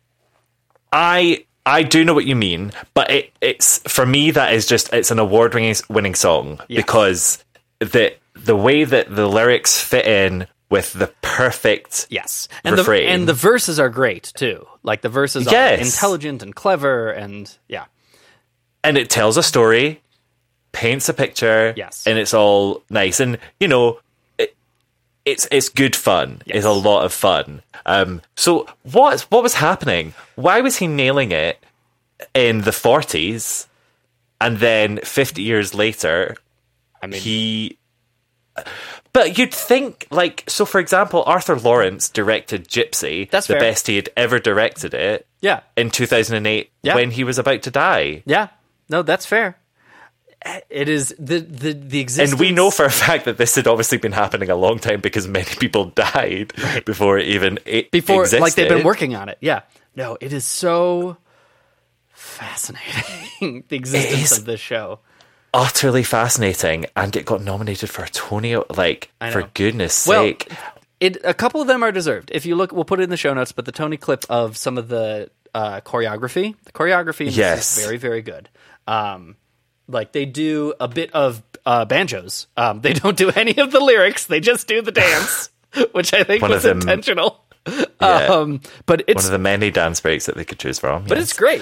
I do know what you mean, but it's for me that is just it's an award-winning song because the way that the lyrics fit in with the perfect refrain. And the verses are great too. Like the verses are intelligent and clever and and it tells a story, paints a picture, and it's all nice and it's good fun. It's a lot of fun. So what was happening? Why was he nailing it in the 40s and then 50 years later But you'd think, so for example, Arthur Lawrence directed Gypsy, That's the fair. best he had ever directed it, in 2008 when he was about to die. Yeah. No, that's fair. It is the existence... And we know for a fact that this had obviously been happening a long time because many people died before it even existed. Like, they've been working on it. Yeah. No, it is so fascinating, the existence of this show. Utterly fascinating, and it got nominated for a Tony, for goodness sake. A couple of them are deserved. If you look, we'll put it in the show notes, but the Tony clip of some of the choreography in this is very, very good. They do a bit of banjos. They don't do any of the lyrics. They just do the dance, which I think was intentional. But it's one of the many dance breaks that they could choose from. But it's great.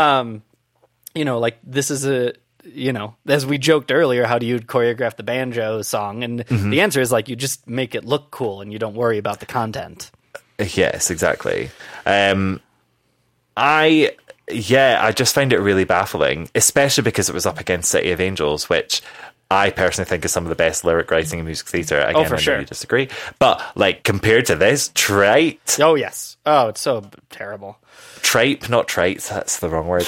This is as we joked earlier, how do you choreograph the banjo song? And the answer is you just make it look cool and you don't worry about the content. Yes, exactly. I just find it really baffling, especially because it was up against City of Angels, which I personally think is some of the best lyric writing in music theatre. Again, for sure. I know you disagree. But, compared to this, trite. Oh, yes. Oh, it's so terrible. Tripe, not trite. That's the wrong word.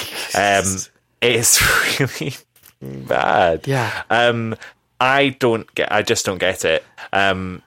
It's really bad. Yeah. I just don't get it. And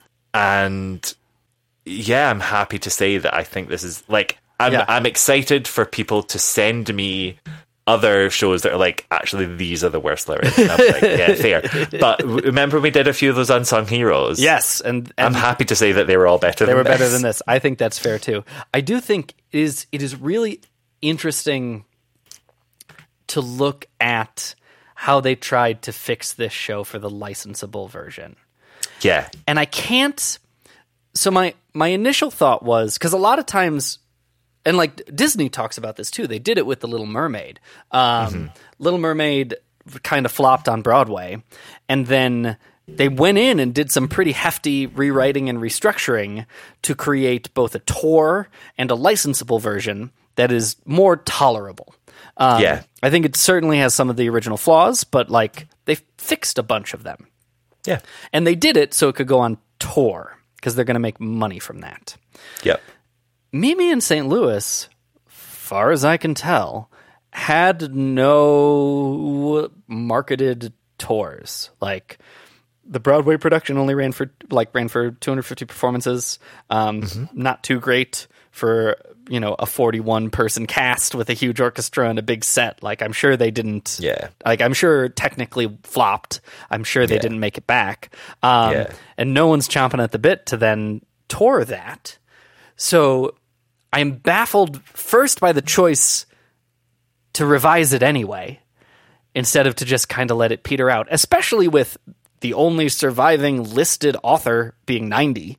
I'm happy to say that I think this is I'm excited for people to send me other shows that are actually these are the worst lyrics. And I'm fair. But remember we did a few of those unsung heroes. Yes, and I'm happy to say that they were all better. They were better than this. I think that's fair too. I do think it is really interesting to look at how they tried to fix this show for the licensable version. Yeah. And I can't... So my initial thought was... Because a lot of times... And Disney talks about this too. They did it with The Little Mermaid. Little Mermaid kind of flopped on Broadway. And then they went in and did some pretty hefty rewriting and restructuring to create both a tour and a licensable version that is more tolerable. I think it certainly has some of the original flaws, but they fixed a bunch of them. Yeah. And they did it so it could go on tour because they're going to make money from that. Yep. Mimi in St. Louis, far as I can tell, had no marketed tours. The Broadway production only ran for 250 performances. Not too great for a 41 person cast with a huge orchestra and a big set. I'm sure they didn't. Yeah. I'm sure technically flopped. I'm sure they didn't make it back. And no one's chomping at the bit to then tour that. So I'm baffled first by the choice to revise it anyway, instead of to just kind of let it peter out, especially with the only surviving listed author being 90.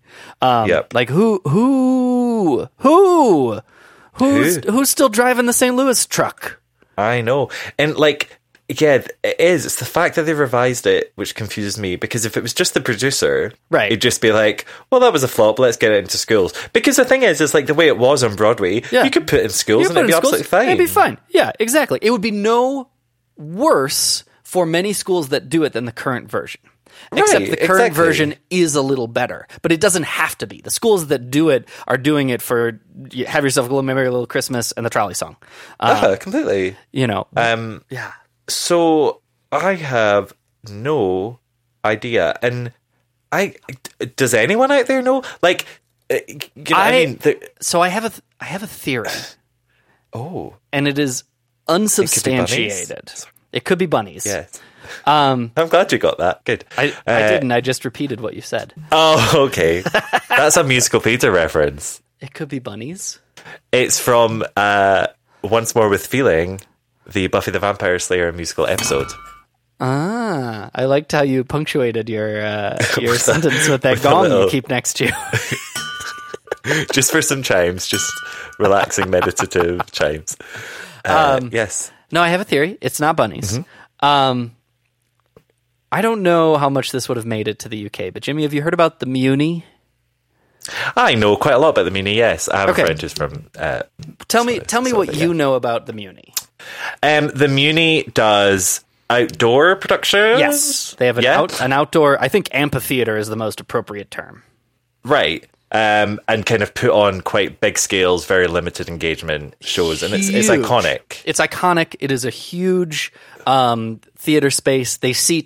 Who's still driving the St. Louis truck? I know. And it is. It's the fact that they revised it which confuses me, because if it was just the producer, it'd just be well, that was a flop, let's get it into schools. Because the thing is the way it was on Broadway, you could put it in schools and it'd be absolutely fine. It'd be fine. Yeah, exactly. It would be no worse for many schools that do it than the current version. Except the current exactly. version is a little better, but it doesn't have to be. The schools that do it are doing it for Have Yourself a Merry Little Christmas and the Trolley Song. Completely. Yeah. So I have no idea, and does anyone out there know? Like, So I have a theory, oh, and it is unsubstantiated. It could be bunnies. yes. I'm glad you got that. Good. I didn't. I just repeated what you said. Oh, okay. That's a musical theatre reference. It could be bunnies. It's from Once More with Feeling, the Buffy the Vampire Slayer musical episode. Ah, I liked how you punctuated your sentence with that gong you keep next to you. Just for some chimes, just relaxing, meditative chimes. Yes. No, I have a theory. It's not bunnies. I don't know how much this would have made it to the UK, but Jimmy, have you heard about the Muni? I know quite a lot about the Muni, yes. I have Okay. a friend who's from... Tell me what you know about the Muni. The Muni does outdoor production. Yes, they have an outdoor. I think amphitheater is the most appropriate term. Right. And kind of put on quite big scales, very limited engagement shows. And it's Huge. iconic. It's iconic. It is a huge theater space. They seat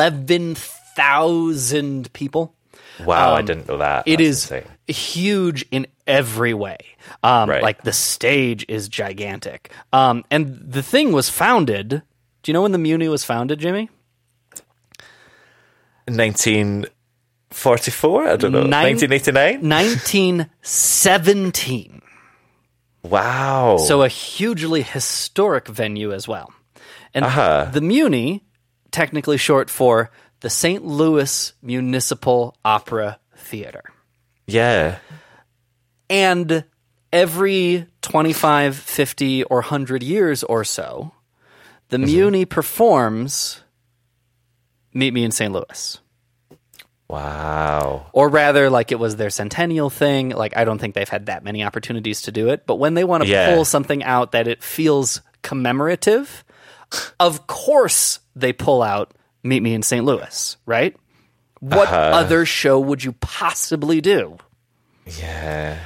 11,000 people. Wow, I didn't know that. It That's is insane. huge in every way. Right. Like the stage is gigantic. And the thing was founded. Do you know when the Muni was founded, Jimmy? 1944? I don't know. 1989? 1917. Wow. So a hugely historic venue as well. And Uh-huh. the Muni, technically short for the St. Louis Municipal Opera Theater. Yeah. And every 25, 50, or 100 years or so, the Muni performs Meet Me in St. Louis. Wow. Or rather, like it was their centennial thing. Like, I don't think they've had that many opportunities to do it. But when they want to Yeah. pull something out that it feels commemorative, of course they pull out Meet Me in St. Louis, right? What other show would you possibly do? Yeah.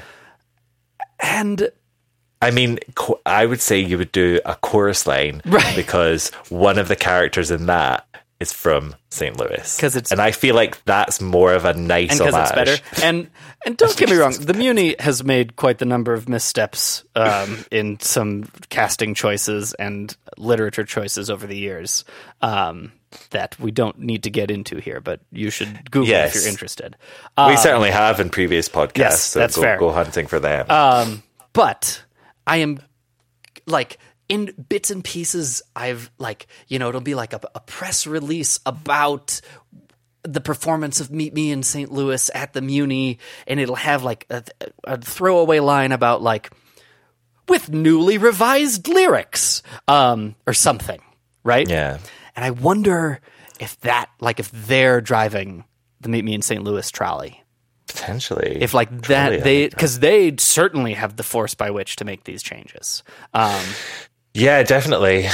And I mean, I would say you would do a chorus line. Right. Because one of the characters in that is from St. Louis. 'Cause it's- and I feel like that's more of a nice and because homage. it's better. And don't get me wrong, the Muni has made quite the number of missteps in some casting choices and literature choices over the years that we don't need to get into here, but you should Google Yes. if you're interested. We certainly have in previous podcasts. Yes, so that's fair. Go hunting for them. But I am like in bits and pieces. I've like, it'll be like a press release about the performance of Meet Me in St. Louis at the Muni, and it'll have like a throwaway line about like with newly revised lyrics, or something, right? yeah. And I wonder if they're driving the Meet Me in St. Louis trolley. Potentially. If like that, Totally, because they certainly have the force by which to make these changes. Yeah, definitely.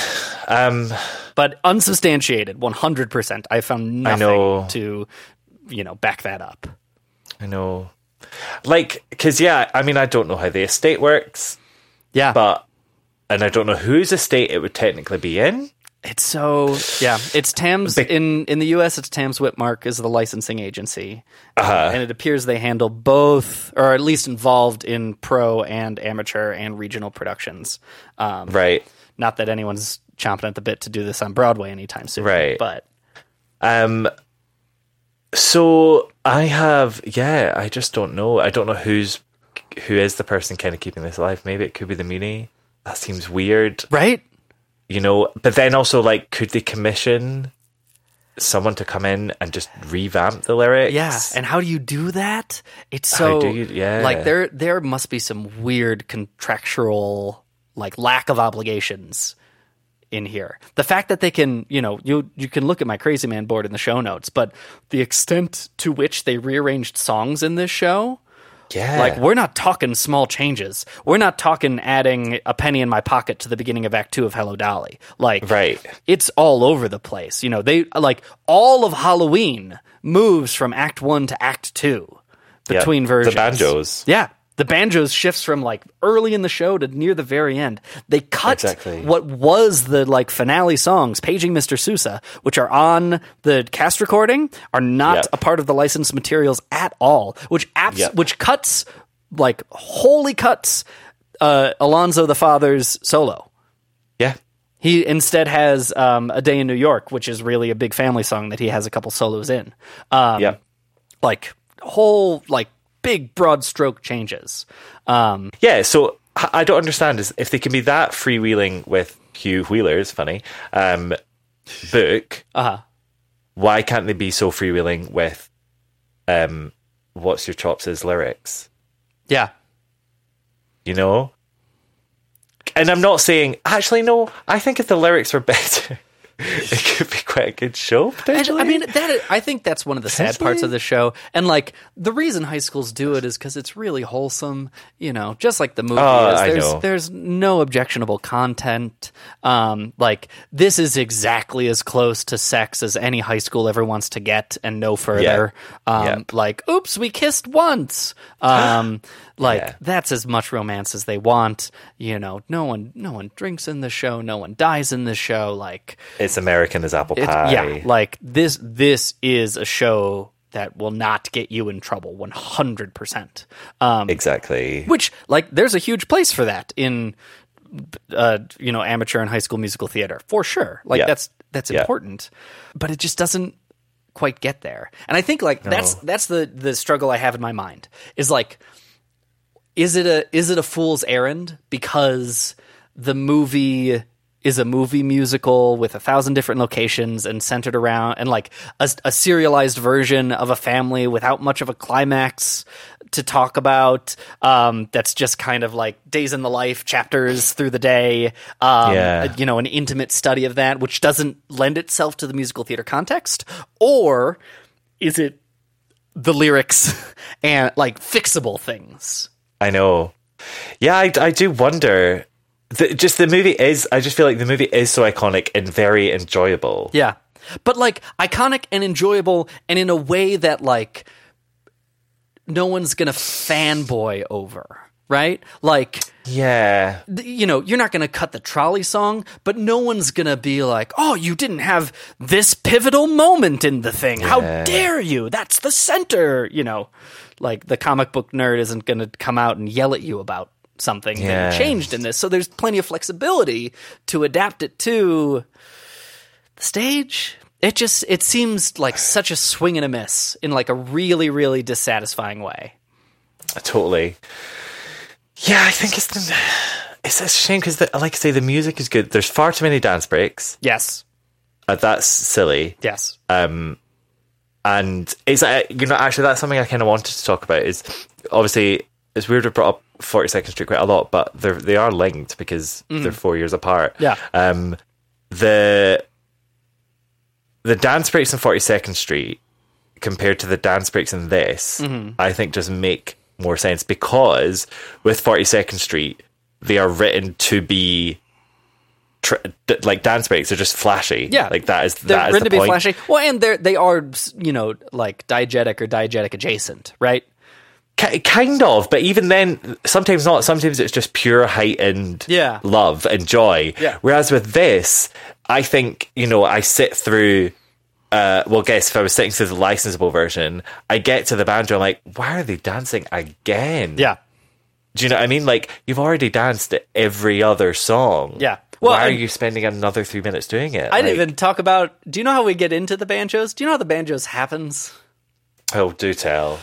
But unsubstantiated, 100%. I found I know. nothing to, back that up. I know. Like, because, yeah, I mean, I don't know how the estate works, Yeah. and I don't know whose estate it would technically be in. It's it's Tams in the US. It's Tams Whitmark is the licensing agency, and it appears they handle both, or at least involved in pro and amateur and regional productions. Right. Not that anyone's chomping at the bit to do this on Broadway anytime soon, Right. But So I just don't know. I don't know who is the person kind of keeping this alive. Maybe it could be the Muni. That seems weird. right. But then also, like, could they commission someone to come in and just revamp the lyrics? Yeah, and how do you do that? It's How so do you- yeah. like there must be some weird contractual like lack of obligations in here. The fact that they can, you can look at my Crazy Man board in the show notes, but the extent to which they rearranged songs in this show, Yeah. Like, we're not talking small changes. We're not talking adding a penny in my pocket to the beginning of Act 2 of Hello Dolly. Like, Right. it's all over the place. You know, they, like, all of Halloween moves from Act 1 to Act 2 between versions. The banjos. Yeah. The banjos shifts from, like, early in the show to near the very end. They cut Exactly. what was the, like, finale songs, Paging Mr. Sousa, which are on the cast recording, are not Yep. a part of the licensed materials at all, which Yep. which cuts, like, wholly cuts Alonzo the Father's solo. Yeah. He instead has A Day in New York, which is really a big family song that he has a couple solos in. Yeah. Like, whole, like, big broad stroke changes. Yeah, so I don't understand is if they can be that freewheeling with Hugh Wheeler's funny book, why can't they be so freewheeling with What's Your Chops' lyrics? Yeah. You know? And I'm not saying, actually, no, I think if the lyrics were better, it could be quite a good show, potentially. I mean, I think that's one of the sad parts of the show. And, like, the reason high schools do it is because it's really wholesome, you know, just like the movie is. There's no objectionable content. Like, this is exactly as close to sex as any high school ever wants to get and no further. Like, oops, we kissed once. That's as much romance as they want. You know, no one drinks in the show. No one dies in the show. Like, it's American as apple pie. yeah, like this is a show that will not get you in trouble 100%. Exactly. Which, like, there's a huge place for that in amateur and high school musical theater for sure. Like, that's important, but it just doesn't quite get there. And I think, like, that's the struggle I have in my mind is, like, is it a fool's errand because the movie is a movie musical with 1,000 different locations and centered around and, like, a serialized version of a family without much of a climax to talk about, that's just kind of like days in the life, chapters through the day, an intimate study of that, which doesn't lend itself to the musical theater context? Or is it the lyrics and, like, fixable things? I know. Yeah, I do wonder. I just feel like the movie is so iconic and very enjoyable. Yeah. But, like, iconic and enjoyable and in a way that, like, no one's gonna fanboy over, right? Like, yeah, you're not gonna cut the trolley song, but no one's gonna be like, oh, you didn't have this pivotal moment in the thing. How dare you? That's the center, like, the comic book nerd isn't gonna come out and yell at you about something that changed in this. So there's plenty of flexibility to adapt it to the stage. It seems like such a swing and a miss in, like, a really, really dissatisfying way. Totally. Yeah, I think it's a shame because, like I say, the music is good. There's far too many dance breaks. Yes. That's silly. Yes. And it's, actually, that's something I kind of wanted to talk about is, obviously, it's weird to brought up 42nd Street quite a lot, but they are linked because they're 4 years apart. Yeah. The dance breaks in 42nd Street compared to the dance breaks in this, I think just make more sense because with 42nd Street, they are written to be like dance breaks. They're just flashy. Yeah. Like that is they're written the to point. be flashy. Well, and they are, like diegetic or diegetic adjacent, right? Kind of, but even then, sometimes not. Sometimes it's just pure heightened love and joy. Yeah. Whereas with this, I think, I sit through, if I was sitting through the licensable version, I get to the banjo, I'm like, why are they dancing again? Yeah. Do you know what I mean? Like, you've already danced every other song. Yeah. Well, why are you spending another 3 minutes doing it? I didn't even talk about, do you know how we get into the banjos? Do you know how the banjos happens? Oh, do tell.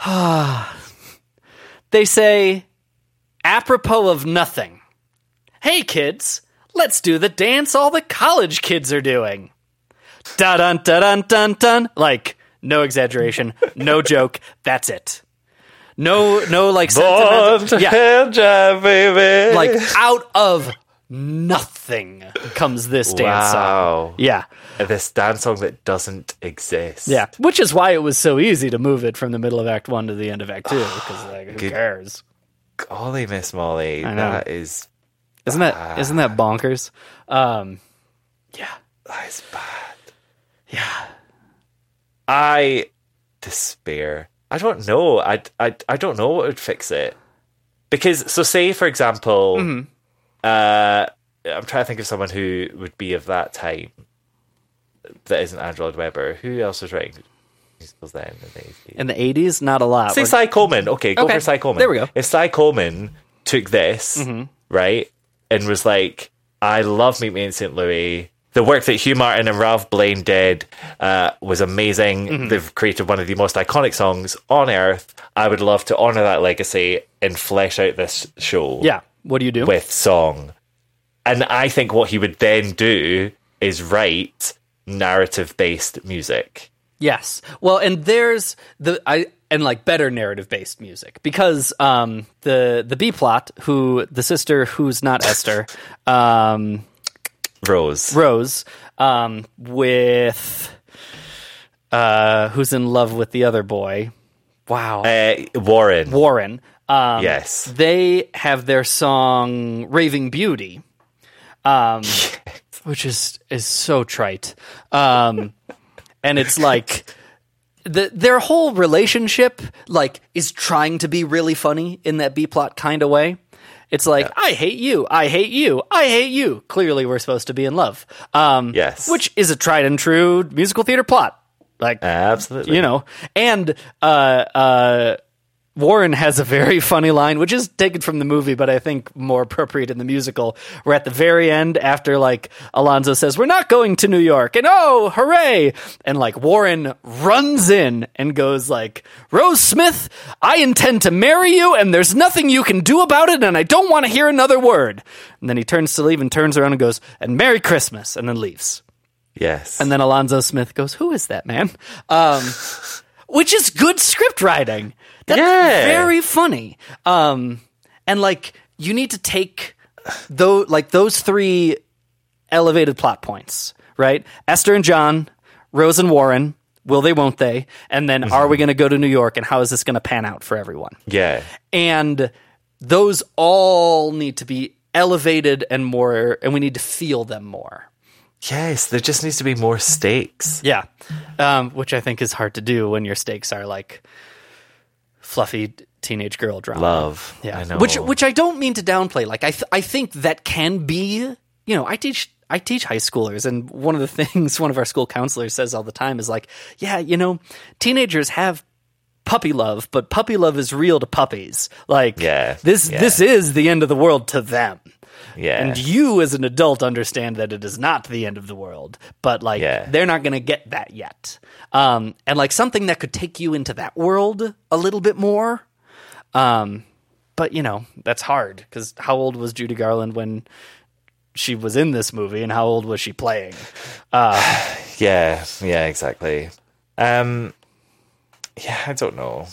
They say, apropos of nothing, hey kids, let's do the dance all the college kids are doing. Da-dun, da-dun, dun, dun. Like, no exaggeration, no joke, that's it. No, like, sentimental. Born to Jive, baby. Like, out of nothing comes this dance song. Wow. Yeah. This dance song that doesn't exist. Yeah. Which is why it was so easy to move it from the middle of Act 1 to the end of Act 2. Because, like, who cares? Golly, Miss Molly. I know. That is... Isn't that bonkers? Yeah. That is bad. Yeah. I despair. I don't know. I don't know what would fix it. Because, so say, for example, I'm trying to think of someone who would be of that time that isn't Andrew Lloyd Webber. Who else was writing musicals then in the 80s? In the 80s, not a lot. Say Cy Coleman. Okay, go for Cy Coleman. There we go. If Cy Coleman took this, right, and was like, I love Meet Me in St. Louis. The work that Hugh Martin and Ralph Blaine did was amazing. They've created one of the most iconic songs on earth. I would love to honour that legacy and flesh out this show. Yeah. What do you do? With song. And I think what he would then do is write narrative-based music. Yes. Well, and there's better narrative-based music, because the B plot, the sister who's not Esther, Rose, with who's in love with the other boy. Wow. Warren. Yes. They have their song Raving Beauty, which is so trite. And it's like their whole relationship is trying to be really funny in that B plot kind of way. It's like, I hate you, I hate you, I hate you. Clearly we're supposed to be in love. Yes. Which is a tried and true musical theater plot. Absolutely. And Warren has a very funny line, which is taken from the movie, but I think more appropriate in the musical, where at the very end, after Alonzo says, we're not going to New York, and oh, hooray! And Warren runs in and goes Rose Smith, I intend to marry you, and there's nothing you can do about it, and I don't want to hear another word. And then he turns to leave and turns around and goes, and Merry Christmas, and then leaves. Yes. And then Alonzo Smith goes, who is that man? Which is good script writing. That's very funny. And you need to take those three elevated plot points, right? Esther and John, Rose and Warren, will they, won't they? And then are we going to go to New York, and how is this going to pan out for everyone? Yeah. And those all need to be elevated and we need to feel them more. Yes, there just needs to be more stakes. Yeah, which I think is hard to do when your stakes are fluffy teenage girl drama. Love, yeah, I know. Which I don't mean to downplay. I think that can be. I teach high schoolers, and one of the things one of our school counselors says all the time is teenagers have puppy love, but puppy love is real to puppies. This is the end of the world to them. Yeah. And you as an adult understand that it is not the end of the world, but they're not going to get that yet. And something that could take you into that world a little bit more. But that's hard, because how old was Judy Garland when she was in this movie, and how old was she playing? Yeah, exactly. I don't know.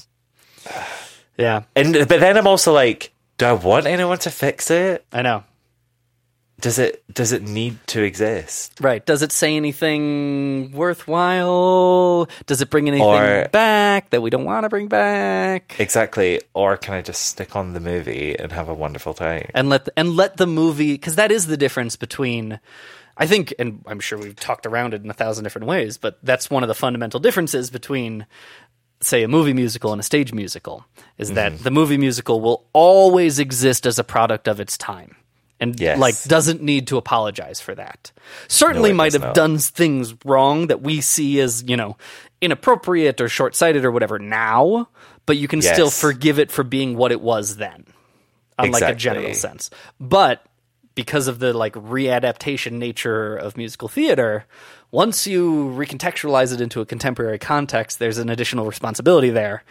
Yeah. But then I'm also do I want anyone to fix it? I know. Does it need to exist? Right. Does it say anything worthwhile? Does it bring anything back that we don't want to bring back? Exactly. Or can I just stick on the movie and have a wonderful time? And let the movie, because that is the difference between, I think, and I'm sure we've talked around it in 1,000 different ways, but that's one of the fundamental differences between, say, a movie musical and a stage musical, is that the movie musical will always exist as a product of its time. And doesn't need to apologize for that. Certainly might have done things wrong that we see as, inappropriate or short-sighted or whatever now, but you can still forgive it for being what it was then, on a general sense. But because of the readaptation nature of musical theater, once you recontextualize it into a contemporary context, there's an additional responsibility there.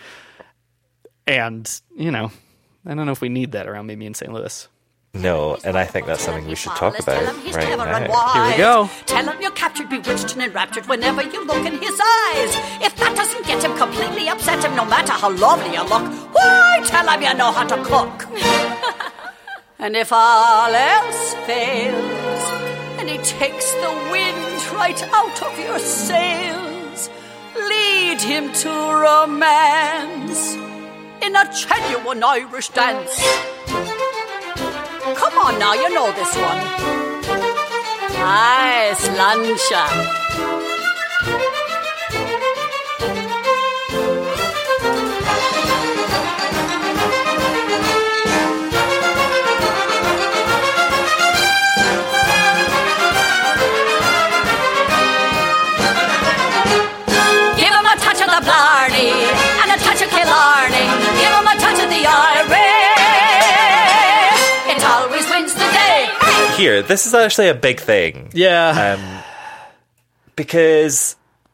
And, I don't know if we need that around Meet Me in St. Louis. No, and I think that's something we should talk about right now. Here we go. Tell him you're captured, bewitched, and enraptured whenever you look in his eyes. If that doesn't get him completely upset him, no matter how lovely you look, why, tell him you know how to cook. And if all else fails, and he takes the wind right out of your sails. Lead him to romance in a genuine Irish dance. Come on now, you know this one. Aye, slancha. Blarney and a touch of Killarney. Give him a touch of the Irish. It always wins the day. Hey! Here, this is actually a big thing. Yeah. Because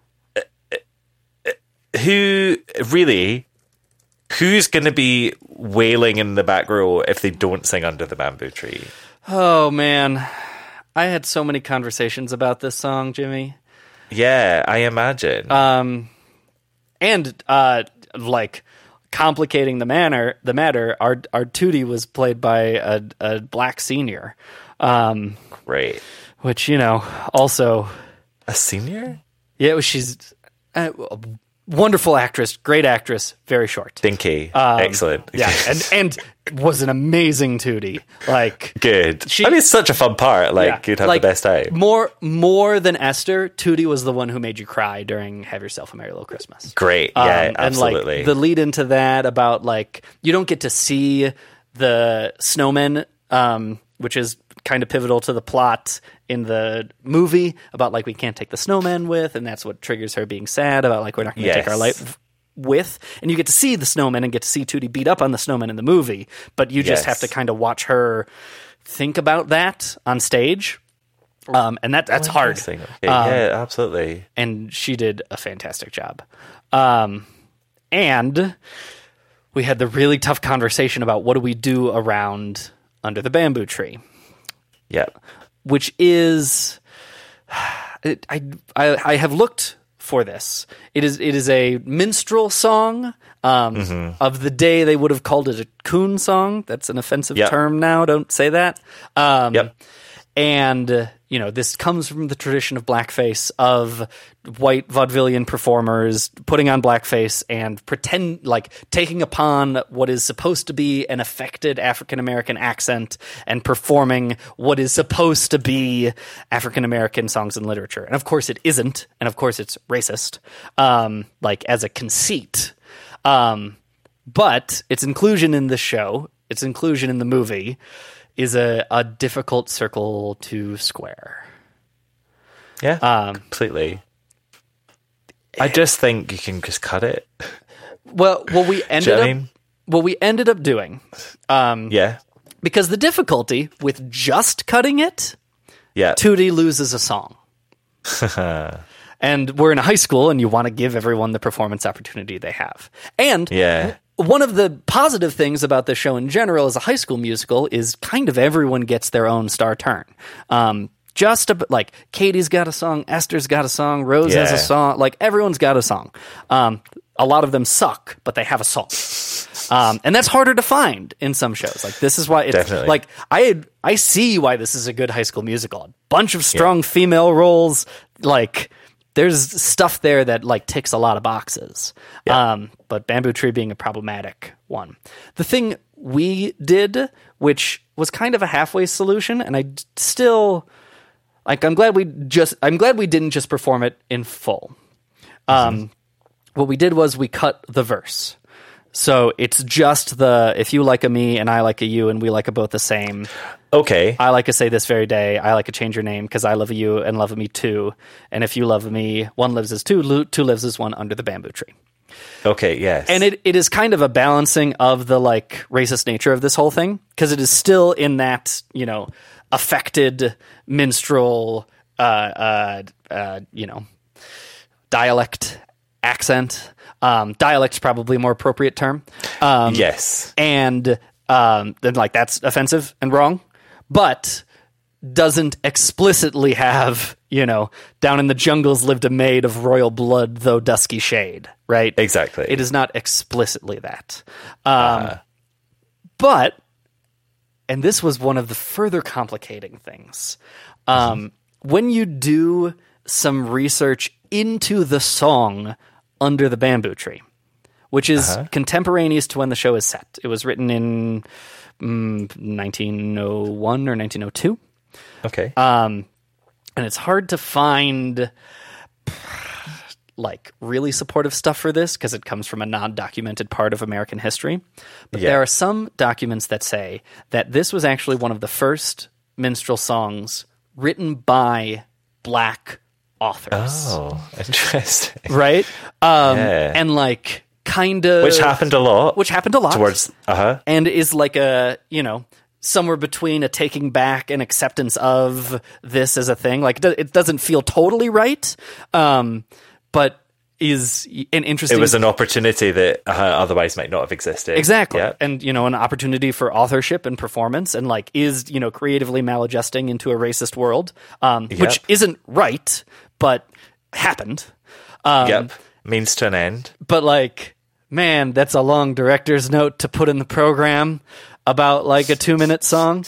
who's going to be wailing in the back row if they don't sing Under the Bamboo Tree? Oh, man. I had so many conversations about this song, Jimmy. Yeah, I imagine. And like complicating the matter, our Tootie was played by a black senior, Great. which also A senior? she's a wonderful actress, great actress, very short. Dinky. Excellent. Yeah, and was an amazing Tootie. Like Good. It's such a fun part. yeah, You'd have the best time. More than Esther, Tootie was the one who made you cry during Have Yourself a Merry Little Christmas. Great. Yeah, And absolutely. the lead into that about you don't get to see the snowmen, which is kind of pivotal to the plot in the movie about we can't take the snowmen with, and that's what triggers her being sad about we're not going to take our life with. And you get to see the snowmen and get to see Tootie beat up on the snowmen in the movie, but you just have to kind of watch her think about that on stage. And that's hard. Okay, yeah, absolutely. And she did a fantastic job. And we had the really tough conversation about what do we do around Under the Bamboo Tree, Yeah. which is I have looked for this. It is a minstrel song. Of the day, they would have called it a coon song. That's an offensive term now. Don't say that. And, this comes from the tradition of blackface, of white vaudevillian performers putting on blackface and taking upon what is supposed to be an affected African-American accent and performing what is supposed to be African-American songs and literature. And of course it isn't. And of course it's racist, as a conceit. But its inclusion in the show, its inclusion in the movie, is a difficult circle to square. Yeah, completely. I just think you can just cut it. Well, what we ended up doing, because the difficulty with just cutting it, Tootie loses a song. And we're in a high school, and you want to give everyone the performance opportunity they have. And one of the positive things about this show in general as a high school musical is kind of everyone gets their own star turn. Katie's got a song, Esther's got a song, Rose has a song, everyone's got a song. A lot of them suck, but they have a song. And that's harder to find in some shows. This is why it's definitely. I see why this is a good high school musical. A bunch of strong female roles, there's stuff there that ticks a lot of boxes. But Bamboo Tree being a problematic one. The thing we did, which was kind of a halfway solution, and I still I'm glad we didn't just perform it in full. What we did was we cut the verse. So it's just if you like a me and I like a you and we like a both the same. Okay. I like to say this very day. I like to change your name because I love you and love me too. And if you love me, one lives as two, two lives as one under the bamboo tree. Okay, yes. And it is kind of a balancing of the racist nature of this whole thing because it is still in that, affected minstrel, dialect accent. Dialect's probably a more appropriate term. Yes. And then that's offensive and wrong, but doesn't explicitly have, down in the jungles lived a maid of royal blood, though dusky shade, right? Exactly. It is not explicitly that. But and this was one of the further complicating things. When you do some research into the song Under the Bamboo Tree, which is contemporaneous to when the show is set. It was written in 1901 or 1902. Okay. And it's hard to find like really supportive stuff for this because it comes from a non-documented part of American history. But there are some documents that say that this was actually one of the first minstrel songs written by black authors. Oh, interesting. Right? And like kind of... Which happened a lot. Towards... And is like a, somewhere between a taking back and acceptance of this as a thing. Like it doesn't feel totally right, but is an interesting... It was an opportunity that otherwise might not have existed. Exactly. Yep. And, an opportunity for authorship and performance and like is, creatively maladjusting into a racist world, which isn't right, but happened. Means to an end. But like, man, that's a long director's note to put in the program about like a 2-minute song.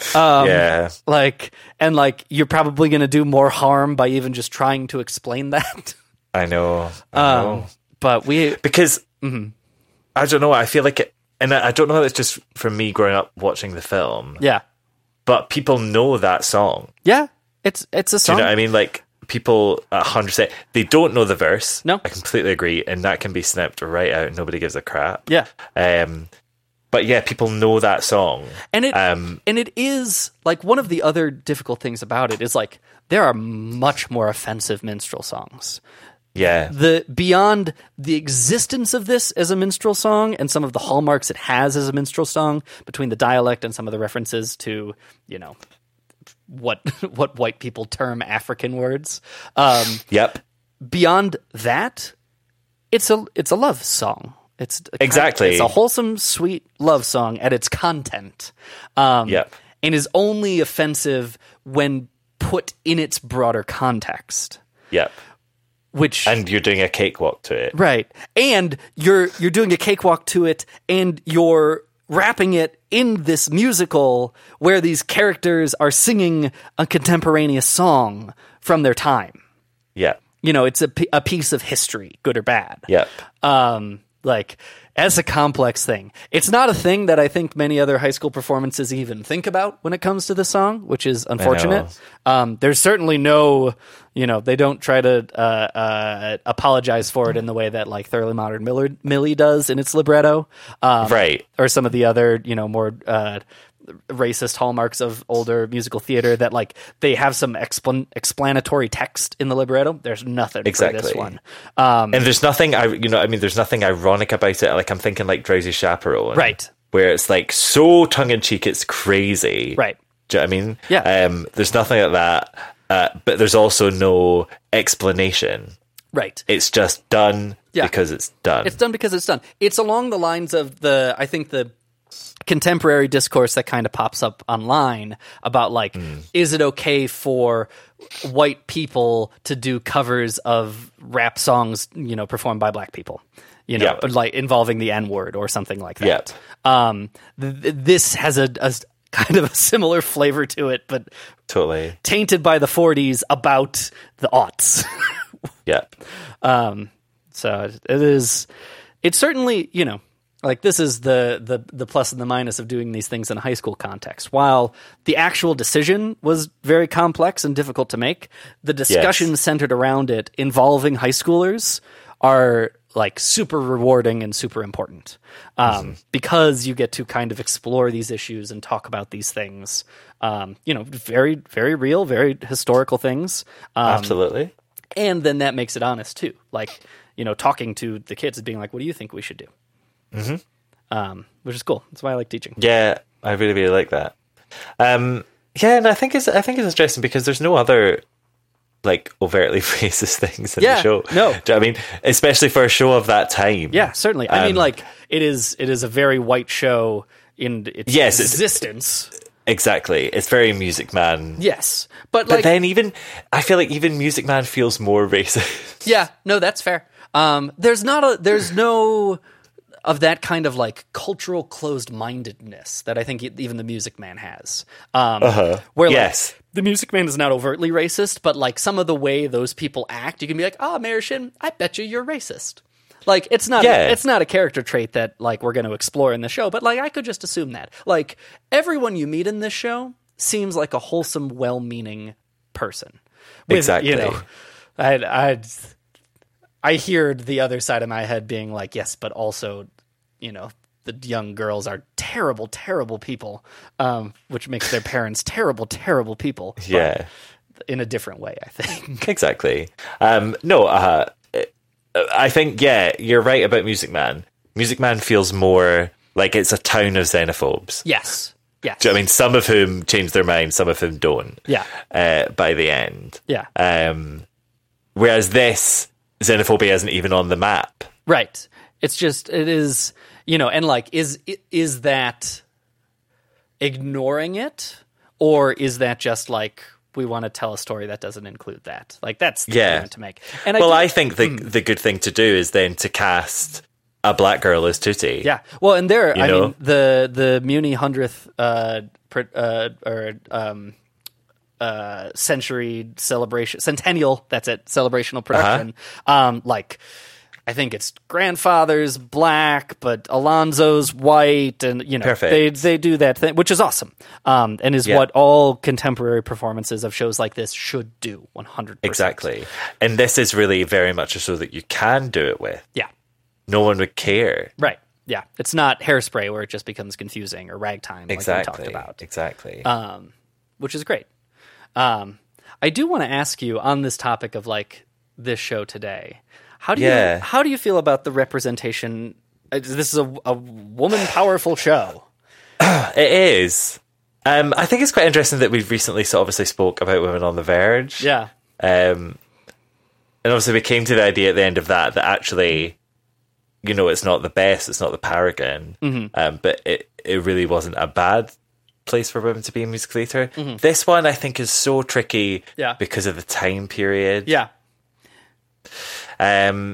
Like, and like, you're probably going to do more harm by even just trying to explain that. I know. But because I don't know. I feel like it, and I don't know if it's just from me growing up watching the film. Yeah. But people know that song. Yeah. It's a song. Do you know what I mean? Like people 100%, they don't know the verse. No. I completely agree. And that can be snipped right out. Nobody gives a crap. Yeah. But yeah, people know that song. And it is like one of the other difficult things about it is like there are much more offensive minstrel songs. Yeah. Beyond the existence of this as a minstrel song and some of the hallmarks it has as a minstrel song between the dialect and some of the references to, what white people term African words. Beyond that, it's a love song. It's a wholesome, sweet love song at its content. And is only offensive when put in its broader context. Yep. And you're doing a cakewalk to it. Right. And you're doing a cakewalk to it and you're wrapping it in this musical where these characters are singing a contemporaneous song from their time. Yeah. It's a piece of history, good or bad. Yeah. Like, as a complex thing. It's not a thing that I think many other high school performances even think about when it comes to the song, which is unfortunate. There's certainly no, they don't try to apologize for it in the way that like Thoroughly Modern Millie does in its libretto. Right. Or some of the other, more racist hallmarks of older musical theater that like they have some explanatory text in the libretto. There's nothing for this one. And there's nothing there's nothing ironic about it. Like I'm thinking like Drowsy Chaperone. Right. Where it's like so tongue in cheek it's crazy. Right. Do you know what I mean? Yeah. There's nothing like that. But there's also no explanation. Right. It's just done because it's done. It's done because it's done. It's along the lines of the contemporary discourse that kind of pops up online about like, is it okay for white people to do covers of rap songs, performed by black people, like involving the N-word or something like that. This has a kind of a similar flavor to it, but totally tainted by the 40s about the aughts. So it's certainly, like this is the plus and the minus of doing these things in a high school context. While the actual decision was very complex and difficult to make, the discussions centered around it involving high schoolers are like super rewarding and super important because you get to kind of explore these issues and talk about these things. Very, very real, very historical things. Absolutely. And then that makes it honest too. Like, talking to the kids and being like, what do you think we should do? Which is cool. That's why I like teaching. Yeah, I really, really like that. And I think it's interesting because there's no other like overtly racist things in the show. No, do you know what I mean? Especially for a show of that time. Yeah, certainly. I mean, like it is a very white show in its existence. Exactly. It's very Music Man. Yes, but then I feel like even Music Man feels more racist. Yeah, no, that's fair. There's no that kind of like cultural closed-mindedness that I think even the Music Man has. Where like, Yes. the Music Man is not overtly racist, but like some of the way those people act, you can be like, "Oh, Mayor Shin, I bet you're racist." Like it's not a character trait that like we're going to explore in the show, but like I could just assume that. Like everyone you meet in this show seems like a wholesome, well-meaning person. Exactly. You know, I hear the other side of my head being like, yes, but also, you know, the young girls are terrible, terrible people, which makes their parents terrible, terrible people. Yeah. In a different way, I think. Exactly. I think, you're right about Music Man. Music Man feels more like it's a town of xenophobes. Yes. Yes. Do you know what I mean? Some of whom change their mind, some of whom don't. Yeah. By the end. Yeah. Whereas this, xenophobia isn't even on the map. Right. It's just, it is, you know, and like, is that ignoring it? Or is that just like, we want to tell a story that doesn't include that? Like, that's the argument to make. And I think the good thing to do is then to cast a black girl as Tootie. Yeah. Well, and there, You I know? mean, the Muni 100th century celebration, centennial, that's it, celebrational production. Like, I think it's grandfather's black, but Alonzo's white, and you know, Perfect. they do that thing, which is awesome, and is what all contemporary performances of shows like this should do. 100%. Exactly. And this is really very much a show that you can do it with. Yeah. No one would care. Right. Yeah. It's not Hairspray where it just becomes confusing, or Ragtime, like we talked about. Exactly. Which is great. I do want to ask you on this topic of like this show today. How do you feel about the representation? This is a woman powerful show. It is. I think it's quite interesting that we've recently obviously spoke about Women on the Verge. Yeah. And obviously we came to the idea at the end of that actually, you know, it's not the best, it's not the paragon, but it really wasn't a bad place for women to be in musical theatre. This one I think is so tricky because of the time period. Yeah. And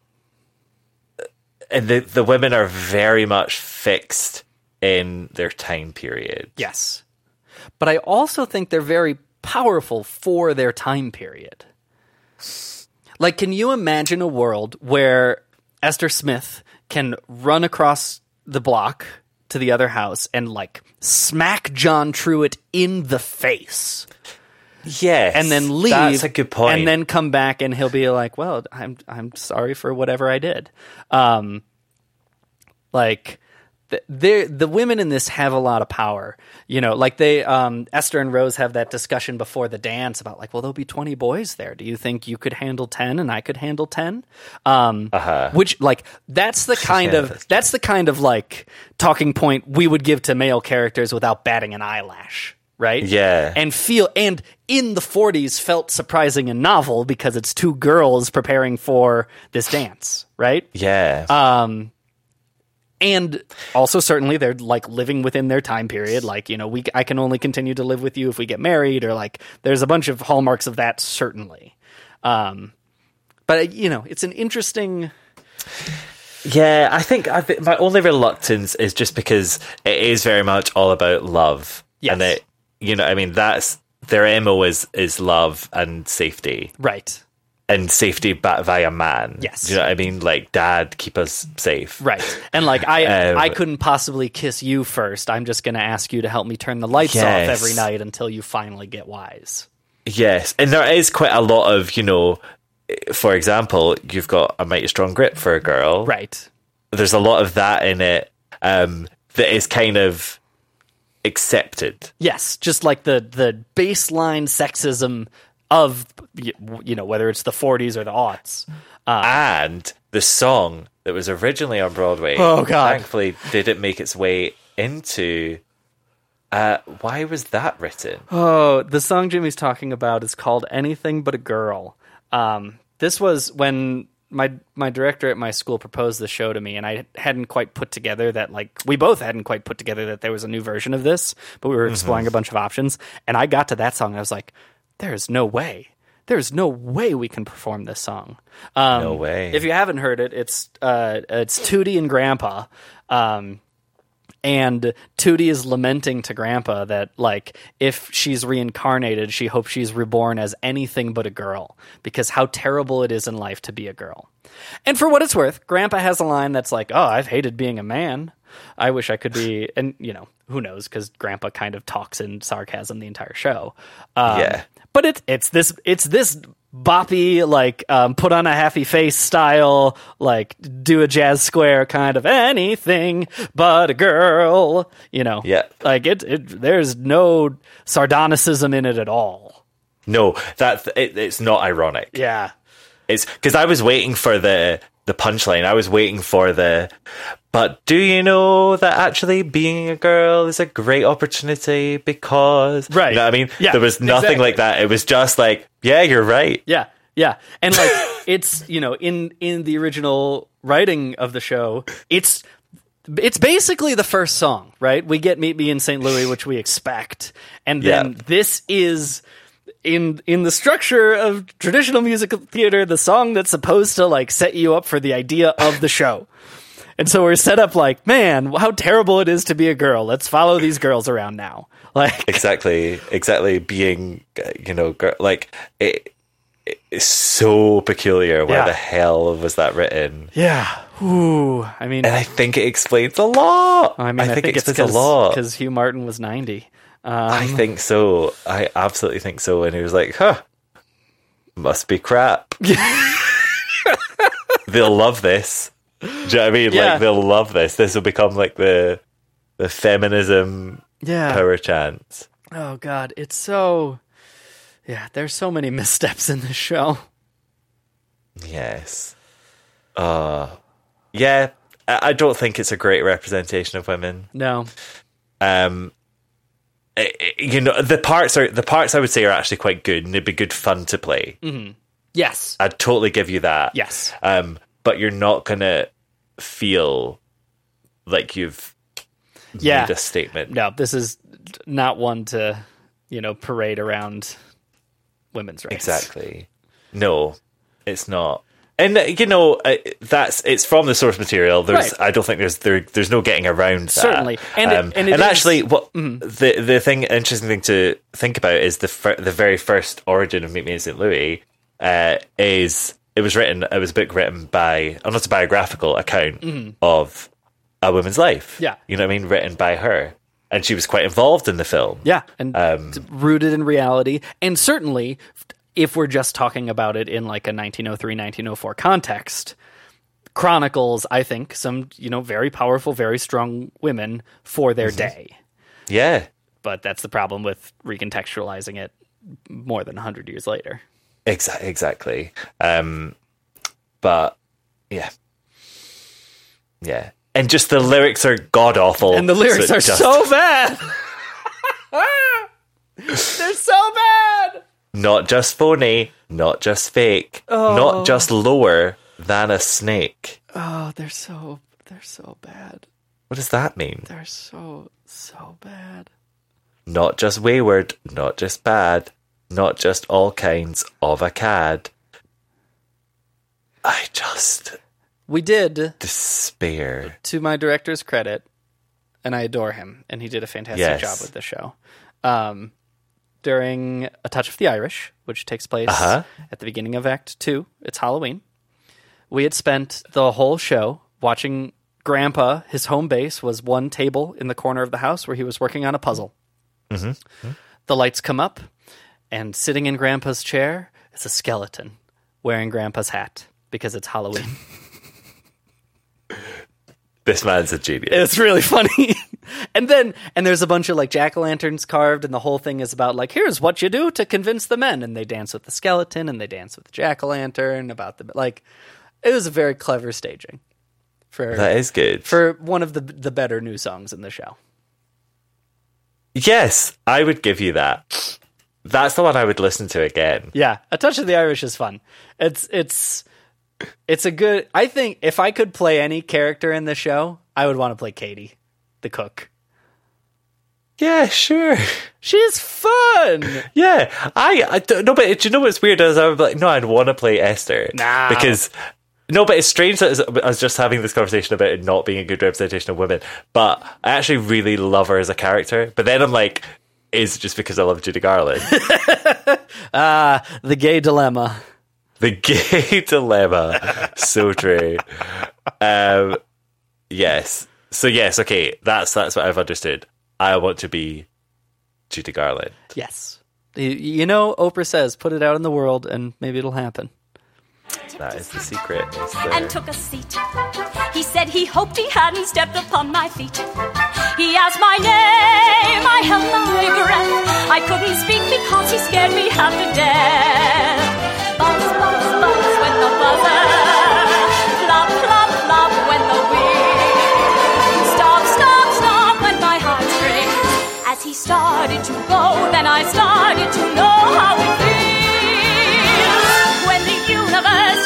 the women are very much fixed in their time period. Yes. But I also think they're very powerful for their time period. Like, can you imagine a world where Esther Smith can run across the block to the other house and, like, smack John Truitt in the face? Yes, and then leave. That's a good point. And then come back, and he'll be like, "Well, I'm sorry for whatever I did." Like the women in this have a lot of power. You know, like they Esther and Rose have that discussion before the dance about like, well, there'll be 20 boys there. Do you think you could handle 10 and I could handle 10? Which like that's the kind of like talking point we would give to male characters without batting an eyelash. Right? Yeah. And in the 40s felt surprising and novel because it's two girls preparing for this dance, right? Yeah. And also certainly they're like living within their time period. Like, you know, I can only continue to live with you if we get married, or like there's a bunch of hallmarks of that, certainly. But you know, it's an interesting. Yeah, I think my only reluctance is just because it is very much all about love. Yes. And it, you know, I mean, that's their MO is love and safety. Right. And safety via man. Yes. Do you know what I mean? Like, dad, keep us safe. Right. And like, I couldn't possibly kiss you first. I'm just going to ask you to help me turn the lights off every night until you finally get wise. Yes. And there is quite a lot of, you know, for example, you've got a mighty strong grip for a girl. Right. There's a lot of that in it that is kind of accepted. Yes, just like the baseline sexism of, you know, whether it's the 40s or the aughts. And the song that was originally on Broadway, oh God, thankfully didn't make its way into... why was that written? Oh, the song Jimmy's talking about is called Anything But a Girl. This was when my director at my school proposed the show to me, and I hadn't quite put together that, like, we both hadn't quite put together that there was a new version of this, but we were exploring a bunch of options, and I got to that song, and I was like, there's no way there's no way we can perform this song. No way. If you haven't heard it, it's Tootie and Grandpa. And Tootie is lamenting to Grandpa that, like, if she's reincarnated, she hopes she's reborn as anything but a girl, because how terrible it is in life to be a girl. And for what it's worth, Grandpa has a line that's like, oh, I've hated being a man. I wish I could be, and, you know, who knows, because Grandpa kind of talks in sarcasm the entire show. Yeah. But it's this boppy, like, put on a happy face style, like, do a jazz square kind of anything but a girl, you know. Yeah. Like, there's no sardonicism in it at all. No, it's not ironic. Yeah. It's because I was waiting for the punchline. I was waiting for but do you know that actually being a girl is a great opportunity because... Right. You know what I mean? Yeah, there was nothing exactly. like that. It was just like, yeah, you're right. Yeah. Yeah. And, like, it's, you know, in the original writing of the show, it's basically the first song, right? We get Meet Me in St. Louis, which we expect. And then this is... In the structure of traditional musical theater, the song that's supposed to, like, set you up for the idea of the show. And so we're set up like, man, how terrible it is to be a girl. Let's follow these girls around now. Like, exactly. Being, you know, like, it's so peculiar. Where the hell was that written? yeah. Ooh. I mean, And I think it explains a lot. I think it it's explains a lot. because Hugh Martin was 90. I think so. I absolutely think so. And he was like, must be crap. They'll love this. Do you know what I mean? Yeah. Like, they'll love this. This will become like the feminism power chant. Oh, God. It's so... Yeah, there's so many missteps in this show. Yes. Yeah, I don't think it's a great representation of women. No. You know, the parts I would say are actually quite good, and it'd be good fun to play. Mm-hmm. Yes. I'd totally give you that. Yes. But you're not gonna feel like you've made a statement. No, this is not one to, you know, parade around women's rights. Exactly. No, it's not. And you know, it's from the source material. There's, Right. I don't think there's no getting around that. Certainly. And it is- actually, what the interesting thing to think about is the very first origin of Meet Me in St. Louis is it was a book written by an autobiographical account of a woman's life. Yeah. You know what I mean, written by her, and she was quite involved in the film. Yeah, and rooted in reality. And certainly, if we're just talking about it in like a 1903, 1904 context, chronicles, I think, some, you know, very powerful, very strong women for their day. Yeah. But that's the problem with recontextualizing it more than 100 years later. Exactly. But yeah. And just the lyrics are god awful. And the lyrics are so bad. They're so bad. Not just phony, not just fake, not just lower than a snake. Oh, they're so bad. What does that mean? They're so bad. Not just wayward, not just bad, not just all kinds of a cad. I just We did, despair. to my director's credit, and I adore him, and he did a fantastic job with the show. During A Touch of the Irish, which takes place at the beginning of Act 2, it's Halloween, we had spent the whole show watching Grandpa. His home base was one table in the corner of the house where he was working on a puzzle. Mm-hmm. The lights come up, and sitting in Grandpa's chair is a skeleton wearing Grandpa's hat because it's Halloween. This man's a genius. It's really funny. And there's a bunch of like jack-o'-lanterns carved, and the whole thing is about like, here's what you do to convince the men. And they dance with the skeleton, and they dance with the jack-o'-lantern about the, like, it was a very clever staging. That is good. For one of the better new songs in the show. Yes, I would give you that. That's the one I would listen to again. Yeah, A Touch of the Irish is fun. It's a good, I think if I could play any character in the show, I would want to play Katie, the cook. Yeah, sure. She's fun. Yeah, I don't know, but do you know what's weird is I was like, no, I'd want to play Esther. Nah. Because, no, but it's strange that I was just having this conversation about it not being a good representation of women, but I actually really love her as a character. But then I'm like, is it just because I love Judy Garland? The gay dilemma. The gay dilemma. So true. Yes. So yes, okay, that's what I've understood. I want to be Judy Garland. Yes. You know, Oprah says, put it out in the world and maybe it'll happen. That is the secret. And took a seat. He said he hoped he hadn't stepped upon my feet. He asked my name, I held my breath. I couldn't speak because he scared me half to death. Buzz, buzz, buzz when the buzzer, flop, flop, flop when the wind. Stop, stop, stop when my heart strings. As he started to go, then I started to know how it feels when the universe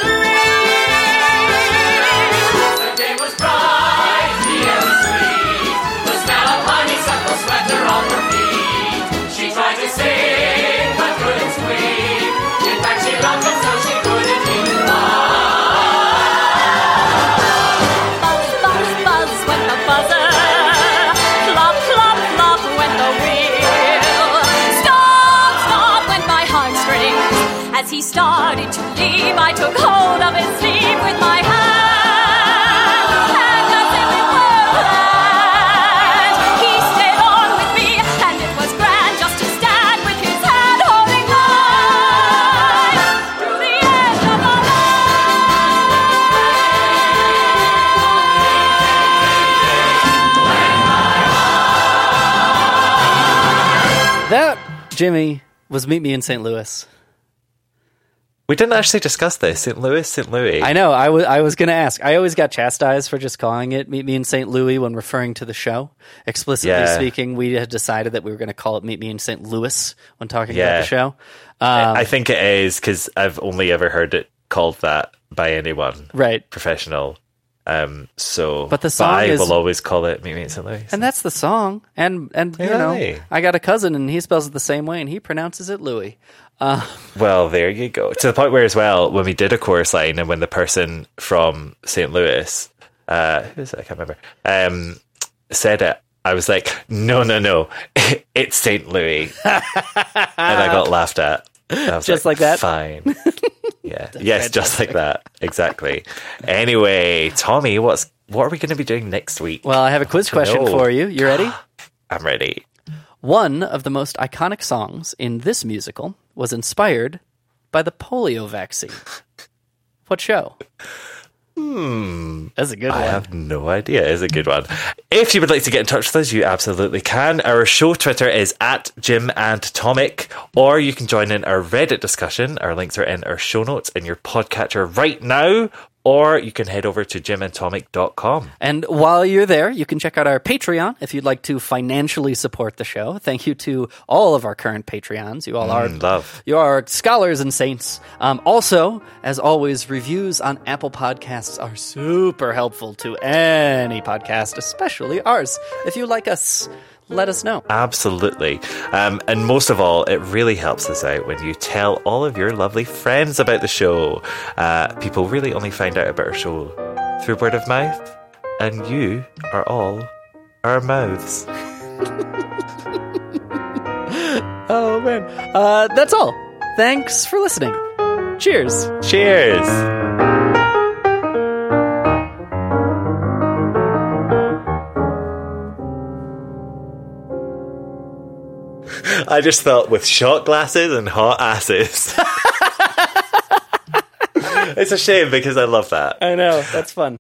rings. The day was bright, the air was sweet. The smell of honeysuckle swept her on her feet. She tried to sing, but couldn't squeak. In fact, she loved it so she couldn't even laugh. Buzz, buzz, buzz when the buzzer, flop, flop, flop when the wheel. Stop, stop when my heart strings. As he started to leave, I took hold of his sleeve with my hand. And as if it were planned, he stayed on with me, and it was grand just to stand with his hand holding mine through the end of the That, Jimmy, was Meet Me in St. Louis. We didn't actually discuss this. St. Louis. I know. I was going to ask. I always got chastised for just calling it Meet Me in St. Louis when referring to the show. Explicitly speaking, we had decided that we were going to call it Meet Me in St. Louis when talking about the show. I think it is because I've only ever heard it called that by anyone. Right. Professional. But the song I will always call it Meet Me in St. Louis. And that's the song. And you know, I got a cousin and he spells it the same way and he pronounces it Louis. Well, there you go. To the point where, as well, when we did a chorus line and when the person from St. Louis, who is it? I can't remember, said it, I was like, no, it's St. Louis. And I got laughed at. I was Just like that? Fine. Yeah. Yes, just like that. Exactly. Anyway, Tommy, what are we going to be doing next week? Well, I have a quiz question for you. You ready? I'm ready. One of the most iconic songs in this musical was inspired by the polio vaccine. What show? That's a good one. I have no idea. It's a good one. If you would like to get in touch with us, you absolutely can. Our show Twitter is @JimAndTomic, or you can join in our Reddit discussion. Our links are in our show notes in your podcatcher right now, or you can head over to jimandtomic.com. And while you're there, you can check out our Patreon if you'd like to financially support the show. Thank you to all of our current Patreons. You all you are scholars and saints. Also, as always, reviews on Apple Podcasts are super helpful to any podcast, especially ours. If you like us, let us know. Absolutely. And most of all, it really helps us out when you tell all of your lovely friends about the show. People really only find out about our show through word of mouth, and you are all our mouths. Oh, man. That's all. Thanks for listening. Cheers. Cheers. I just thought with shot glasses and hot asses. It's a shame because I love that. I know. That's fun.